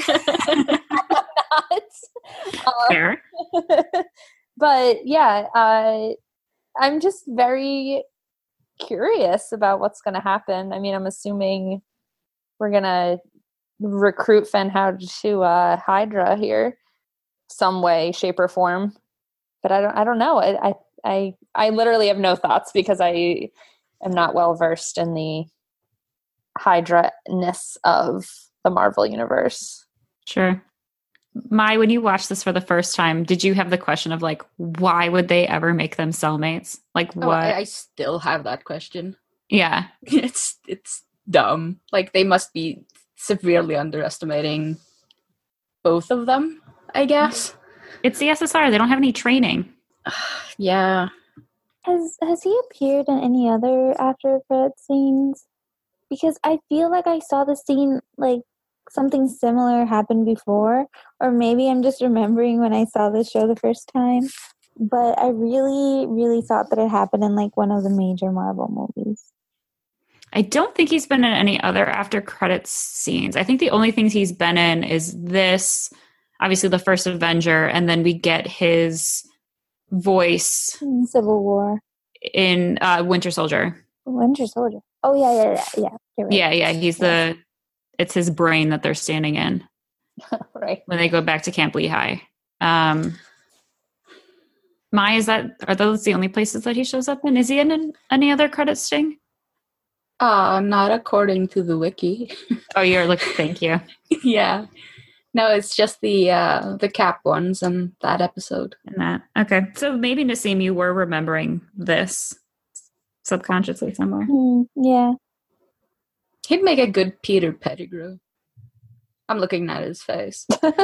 Fair. But yeah, I'm just very curious about what's going to happen. I mean, I'm assuming we're going to recruit Fenhoud to Hydra here some way, shape, or form. But I don't know. I literally have no thoughts because I am not well versed in the Hydra-ness of the Marvel universe. Sure. Mai, when you watched this for the first time, did you have the question of like, why would they ever make them cellmates? Like what? I still have that question. Yeah. It's dumb. Like they must be severely underestimating both of them, I guess. It's the SSR. They don't have any training. Yeah. Has he appeared in any other after credit scenes? Because I feel like I saw the scene, like something similar happened before, or maybe I'm just remembering when I saw the show the first time. But I really, really thought that it happened in like one of the major Marvel movies. I don't think he's been in any other after credits scenes. I think the only things he's been in is this, obviously the first Avenger, and then we get his voice in Civil War, in Winter Soldier. Winter Soldier. Oh yeah. You're right. Yeah. He's it's his brain that they're standing in, right? When they go back to Camp Lehigh. Mai, are those the only places that he shows up in? Is he in any other credits sting? Not according to the wiki. Oh, you're looking. Thank you. Yeah. No, it's just the Cap ones and that episode. And that. Okay. So maybe, Nassim, you were remembering this subconsciously somewhere. Yeah. He'd make a good Peter Pettigrew. I'm looking at his face.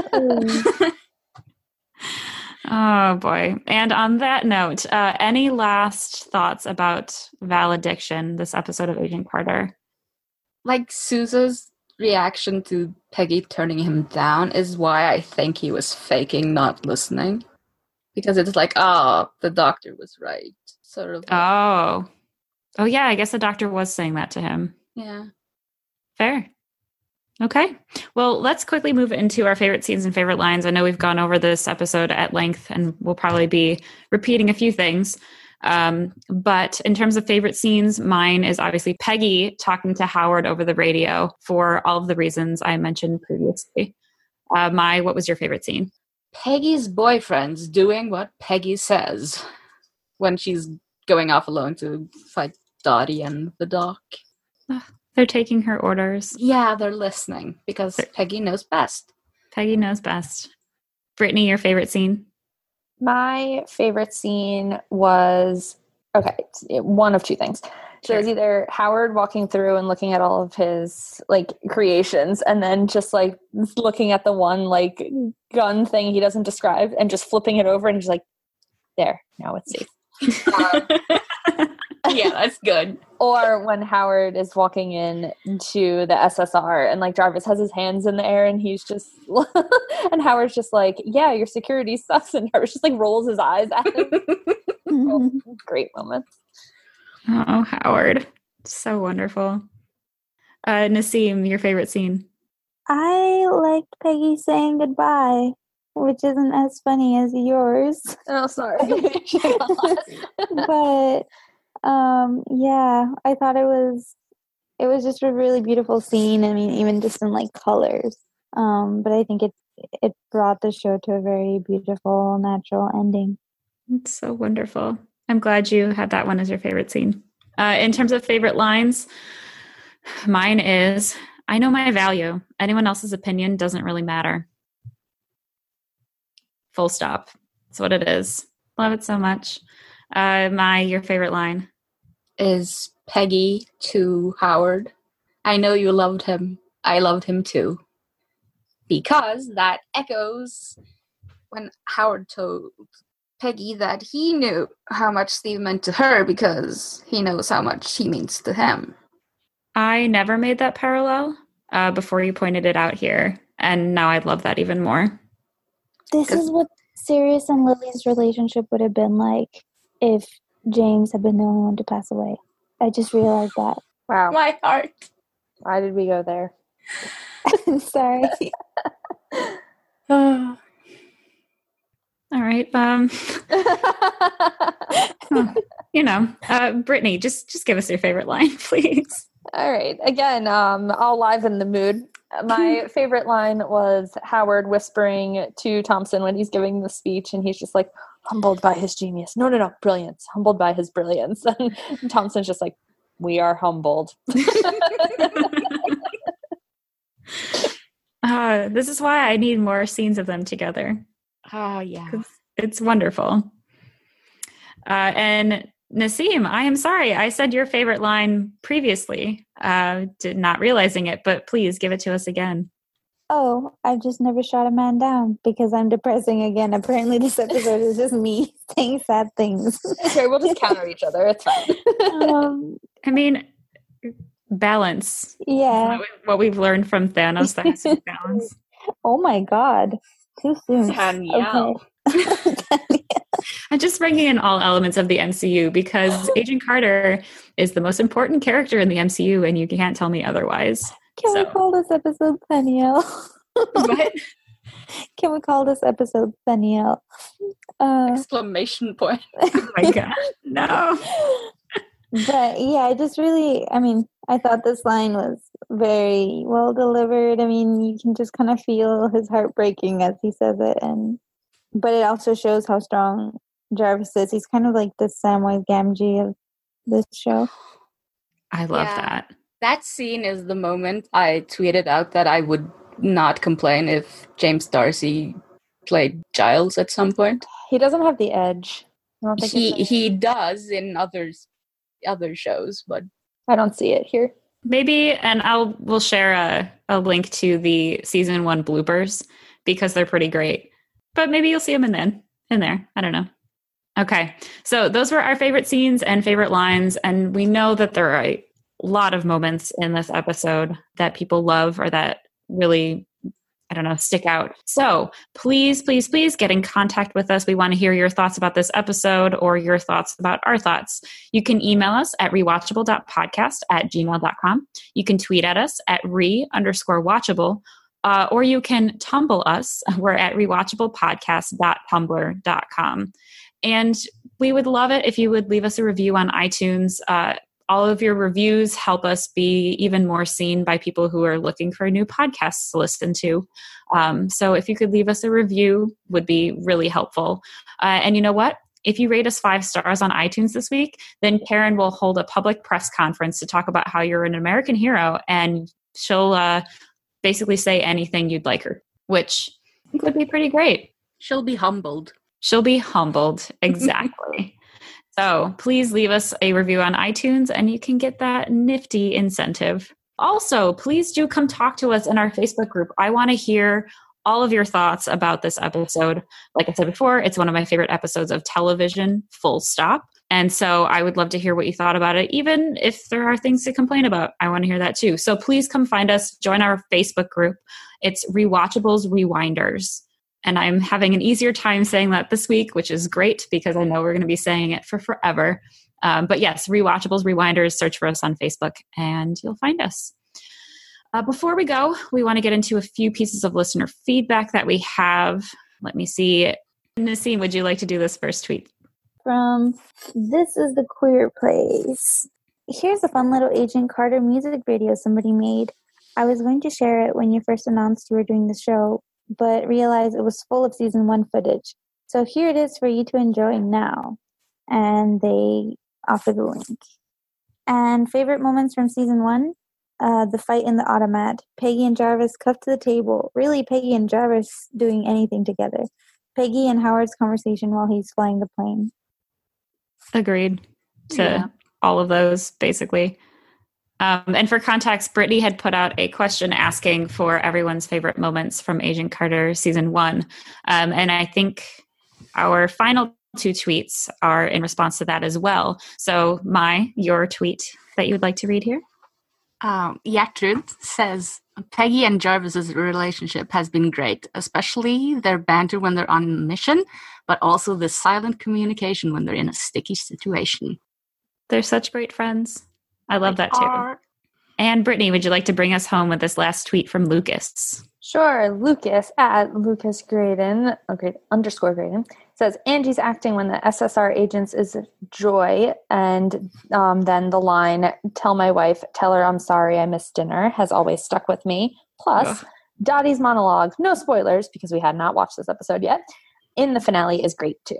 Oh, boy. And on that note, any last thoughts about Valediction, this episode of Agent Carter? Like Sousa's reaction to Peggy turning him down is why I think he was faking not listening. Because it's like, oh, the doctor was right. Sort of. Oh, yeah, I guess the doctor was saying that to him. Yeah. Fair. Okay. Well, let's quickly move into our favorite scenes and favorite lines. I know we've gone over this episode at length and we'll probably be repeating a few things. But in terms of favorite scenes, mine is obviously Peggy talking to Howard over the radio for all of the reasons I mentioned previously. What was your favorite scene? Peggy's boyfriend's doing what Peggy says when she's going off alone to fight Dottie and the doc. They're taking her orders. Yeah, they're listening because Peggy knows best. Peggy knows best. Brittany, your favorite scene? My favorite scene was, one of two things. So it was either Howard walking through and looking at all of his like creations and then just like looking at the one like gun thing he doesn't describe and just flipping it over and just like, there, now it's safe. Yeah, that's good. Or when Howard is walking into the SSR and like Jarvis has his hands in the air and he's just and Howard's just like, yeah, your security sucks, and Jarvis just like rolls his eyes at him. Great moment. Oh, Howard. So wonderful. Nasim, your favorite scene? I liked Peggy saying goodbye, which isn't as funny as yours. Oh, sorry. But yeah, I thought it was just a really beautiful scene. I mean, even just in like colors. But I think it brought the show to a very beautiful, natural ending. It's so wonderful. I'm glad you had that one as your favorite scene. In terms of favorite lines, mine is, I know my value. Anyone else's opinion doesn't really matter. Full stop. That's what it is. Love it so much. Your favorite line? Is Peggy to Howard. I know you loved him. I loved him too. Because that echoes when Howard told Peggy that he knew how much Steve meant to her because he knows how much he means to him. I never made that parallel before you pointed it out here. And now I love that even more. This is what Sirius and Lily's relationship would have been like if James had been the only one to pass away. I just realized that. Wow. My heart. Why did we go there? I'm sorry. All right. Brittany, just give us your favorite line, please. All right. Again, I'll liven the mood. My favorite line was Howard whispering to Thompson when he's giving the speech, and he's just like, humbled by his genius. No, brilliance. Humbled by his brilliance. And Thompson's just like, we are humbled. This is why I need more scenes of them together. Oh, yeah. It's wonderful. And Nasim, I am sorry. I said your favorite line previously, not realizing it, but please give it to us again. Oh, I've just never shot a man down because I'm depressing again. Apparently this episode is just me saying sad things. Okay, we'll just counter each other. It's fine. I mean, balance. Yeah. What we've learned from Thanos, that has to be balance. Oh my God. Too soon. Danielle. Okay. I'm just bringing in all elements of the MCU because Agent Carter is the most important character in the MCU and you can't tell me otherwise. Can we call this episode Thaniel? What? Can we call this episode Thaniel? Exclamation point. Oh my God. No. But yeah, I thought this line was very well delivered. I mean, you can just kind of feel his heart breaking as he says it. But it also shows how strong Jarvis is. He's kind of like the Samwise Gamgee of this show. I love that. That scene is the moment I tweeted out that I would not complain if James Darcy played Giles at some point. He doesn't have the edge. I don't think he does in other shows, but I don't see it here. Maybe, and we'll share a link to the season 1 bloopers because they're pretty great. But maybe you'll see them in there. I don't know. Okay, so those were our favorite scenes and favorite lines, and we know that there are a lot of moments in this episode that people love or that really, I don't know, stick out. So please, please, please get in contact with us. We want to hear your thoughts about this episode or your thoughts about our thoughts. You can email us at rewatchable.podcast@gmail.com. You can tweet at us at re_watchable, or you can tumble us. We're at rewatchablepodcast.tumblr.com. And we would love it if you would leave us a review on iTunes. All of your reviews help us be even more seen by people who are looking for new podcasts to listen to. So if you could leave us a review, would be really helpful. And you know what? If you rate us 5 stars on iTunes this week, then Karen will hold a public press conference to talk about how you're an American hero, and she'll basically say anything you'd like her, which I think would be pretty great. She'll be humbled. She'll be humbled. Exactly. So please leave us a review on iTunes and you can get that nifty incentive. Also, please do come talk to us in our Facebook group. I want to hear all of your thoughts about this episode. Like I said before, it's one of my favorite episodes of television, full stop. And so I would love to hear what you thought about it. Even if there are things to complain about, I want to hear that too. So please come find us, join our Facebook group. It's Rewatchables Rewinders. And I'm having an easier time saying that this week, which is great because I know we're going to be saying it for forever. But yes, Rewatchables Rewinders, search for us on Facebook and you'll find us. Before we go, we want to get into a few pieces of listener feedback that we have. Let me see. Nasim, would you like to do this first tweet? From This Is the Queer Place. Here's a fun little Agent Carter music video somebody made. I was going to share it when you first announced you were doing the show, but realized it was full of season 1 footage. So here it is for you to enjoy now. And they offer the link. And favorite moments from season 1? The fight in the automat. Peggy and Jarvis cuffed to the table. Really, Peggy and Jarvis doing anything together. Peggy and Howard's conversation while he's flying the plane. Agreed to all of those, basically. And for context, Brittany had put out a question asking for everyone's favorite moments from Agent Carter season 1. And I think our final 2 tweets are in response to that as well. So your tweet that you would like to read here? Yatrud says, Peggy and Jarvis's relationship has been great, especially their banter when they're on mission, but also the silent communication when they're in a sticky situation. They're such great friends. I love that too. And Brittany, would you like to bring us home with this last tweet from Lucas? Sure. Lucas at Lucas Graydon, _Graydon, says Angie's acting when the SSR agents is joy, and then the line, tell my wife, tell her I'm sorry I missed dinner, has always stuck with me. Plus, Dottie's monologue, no spoilers because we had not watched this episode yet, in the finale is great too.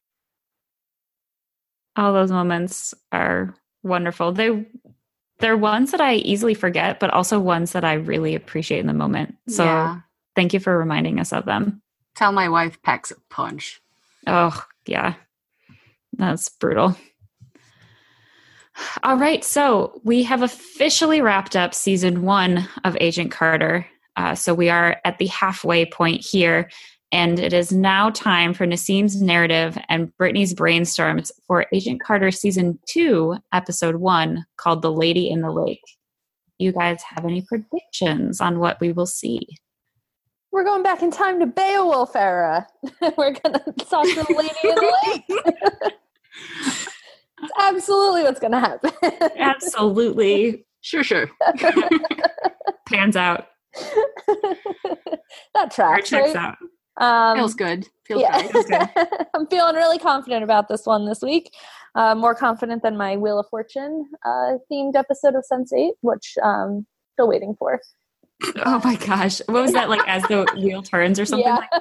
All those moments are wonderful. They're ones that I easily forget, but also ones that I really appreciate in the moment. So Thank you for reminding us of them. Tell my wife packs a punch. Oh, yeah. That's brutal. All right. So we have officially wrapped up season 1 of Agent Carter. So we are at the halfway point here. And it is now time for Nasim's narrative and Brittany's brainstorms for Agent Carter Season 2, Episode 1, called The Lady in the Lake. You guys have any predictions on what we will see? We're going back in time to Beowulf era. We're going to talk to the Lady in the Lake. It's absolutely what's going to happen. Absolutely. Sure. Pans out. That tracks, checks right? out. Feels good. Feels good. I'm feeling really confident about this one this week. More confident than my Wheel of Fortune themed episode of Sense8, which I'm still waiting for. Oh my gosh. What was that, like as the wheel turns or something? Yeah.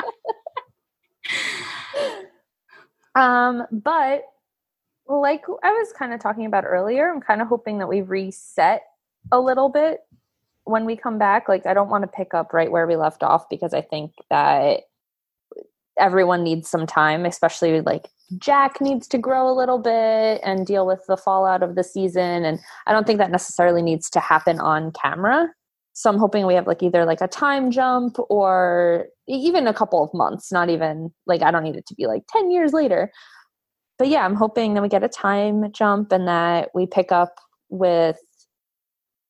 But like I was kind of talking about earlier, I'm kind of hoping that we reset a little bit when we come back. Like, I don't want to pick up right where we left off because I think that everyone needs some time, especially like Jack needs to grow a little bit and deal with the fallout of the season. And I don't think that necessarily needs to happen on camera. So I'm hoping we have like either like a time jump or even a couple of months, not even like, I don't need it to be like 10 years later. But yeah, I'm hoping that we get a time jump and that we pick up with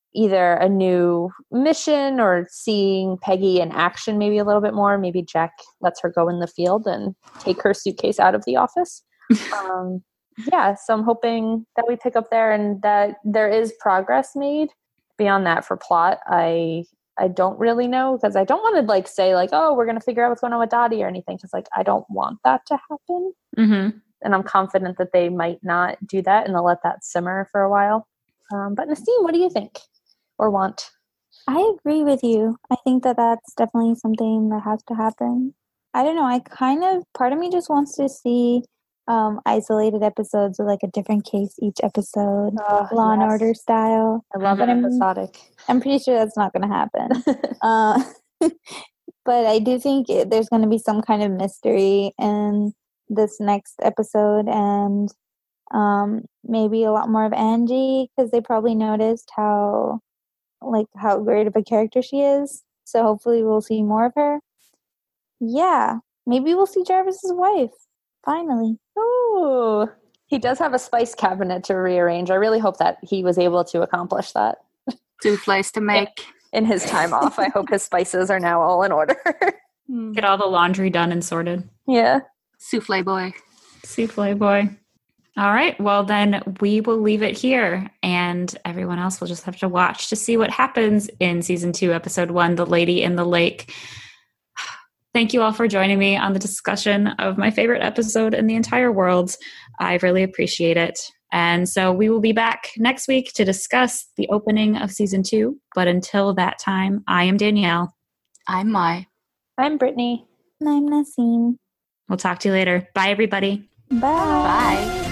either a new mission or seeing Peggy in action maybe a little bit more. Maybe Jack lets her go in the field and take her suitcase out of the office. Yeah, so I'm hoping that we pick up there and that there is progress made. Beyond that, for plot, I don't really know, because I don't want to like say like, oh, we're going to figure out what's going on with Dottie or anything, because like I don't want that to happen. Mm-hmm. And I'm confident that they might not do that and they'll let that simmer for a while. But Nasim, what do you think or want? I agree with you. I think that that's definitely something that has to happen. I don't know. Part of me just wants to see isolated episodes of like a different case each episode, Law and Order style. I love it episodic. I'm pretty sure that's not going to happen. But I do think there's going to be some kind of mystery in this next episode, and maybe a lot more of Angie, because they probably noticed how great of a character she is. So hopefully we'll see more of her. Yeah, maybe we'll see Jarvis's wife finally. Oh, he does have a spice cabinet to rearrange. I really hope that he was able to accomplish that. Souffles to make. In his time off. I hope his spices are now all in order. Get all the laundry done and sorted. Yeah. Souffle boy. Souffle boy. All right. Well, then we will leave it here, and everyone else will just have to watch to see what happens in season 2, episode 1, The Lady in the Lake. Thank you all for joining me on the discussion of my favorite episode in the entire world. I really appreciate it. And so we will be back next week to discuss the opening of season 2. But until that time, I am Danielle. I'm Mai. I'm Brittany. And I'm Nasim. We'll talk to you later. Bye, everybody. Bye. Bye.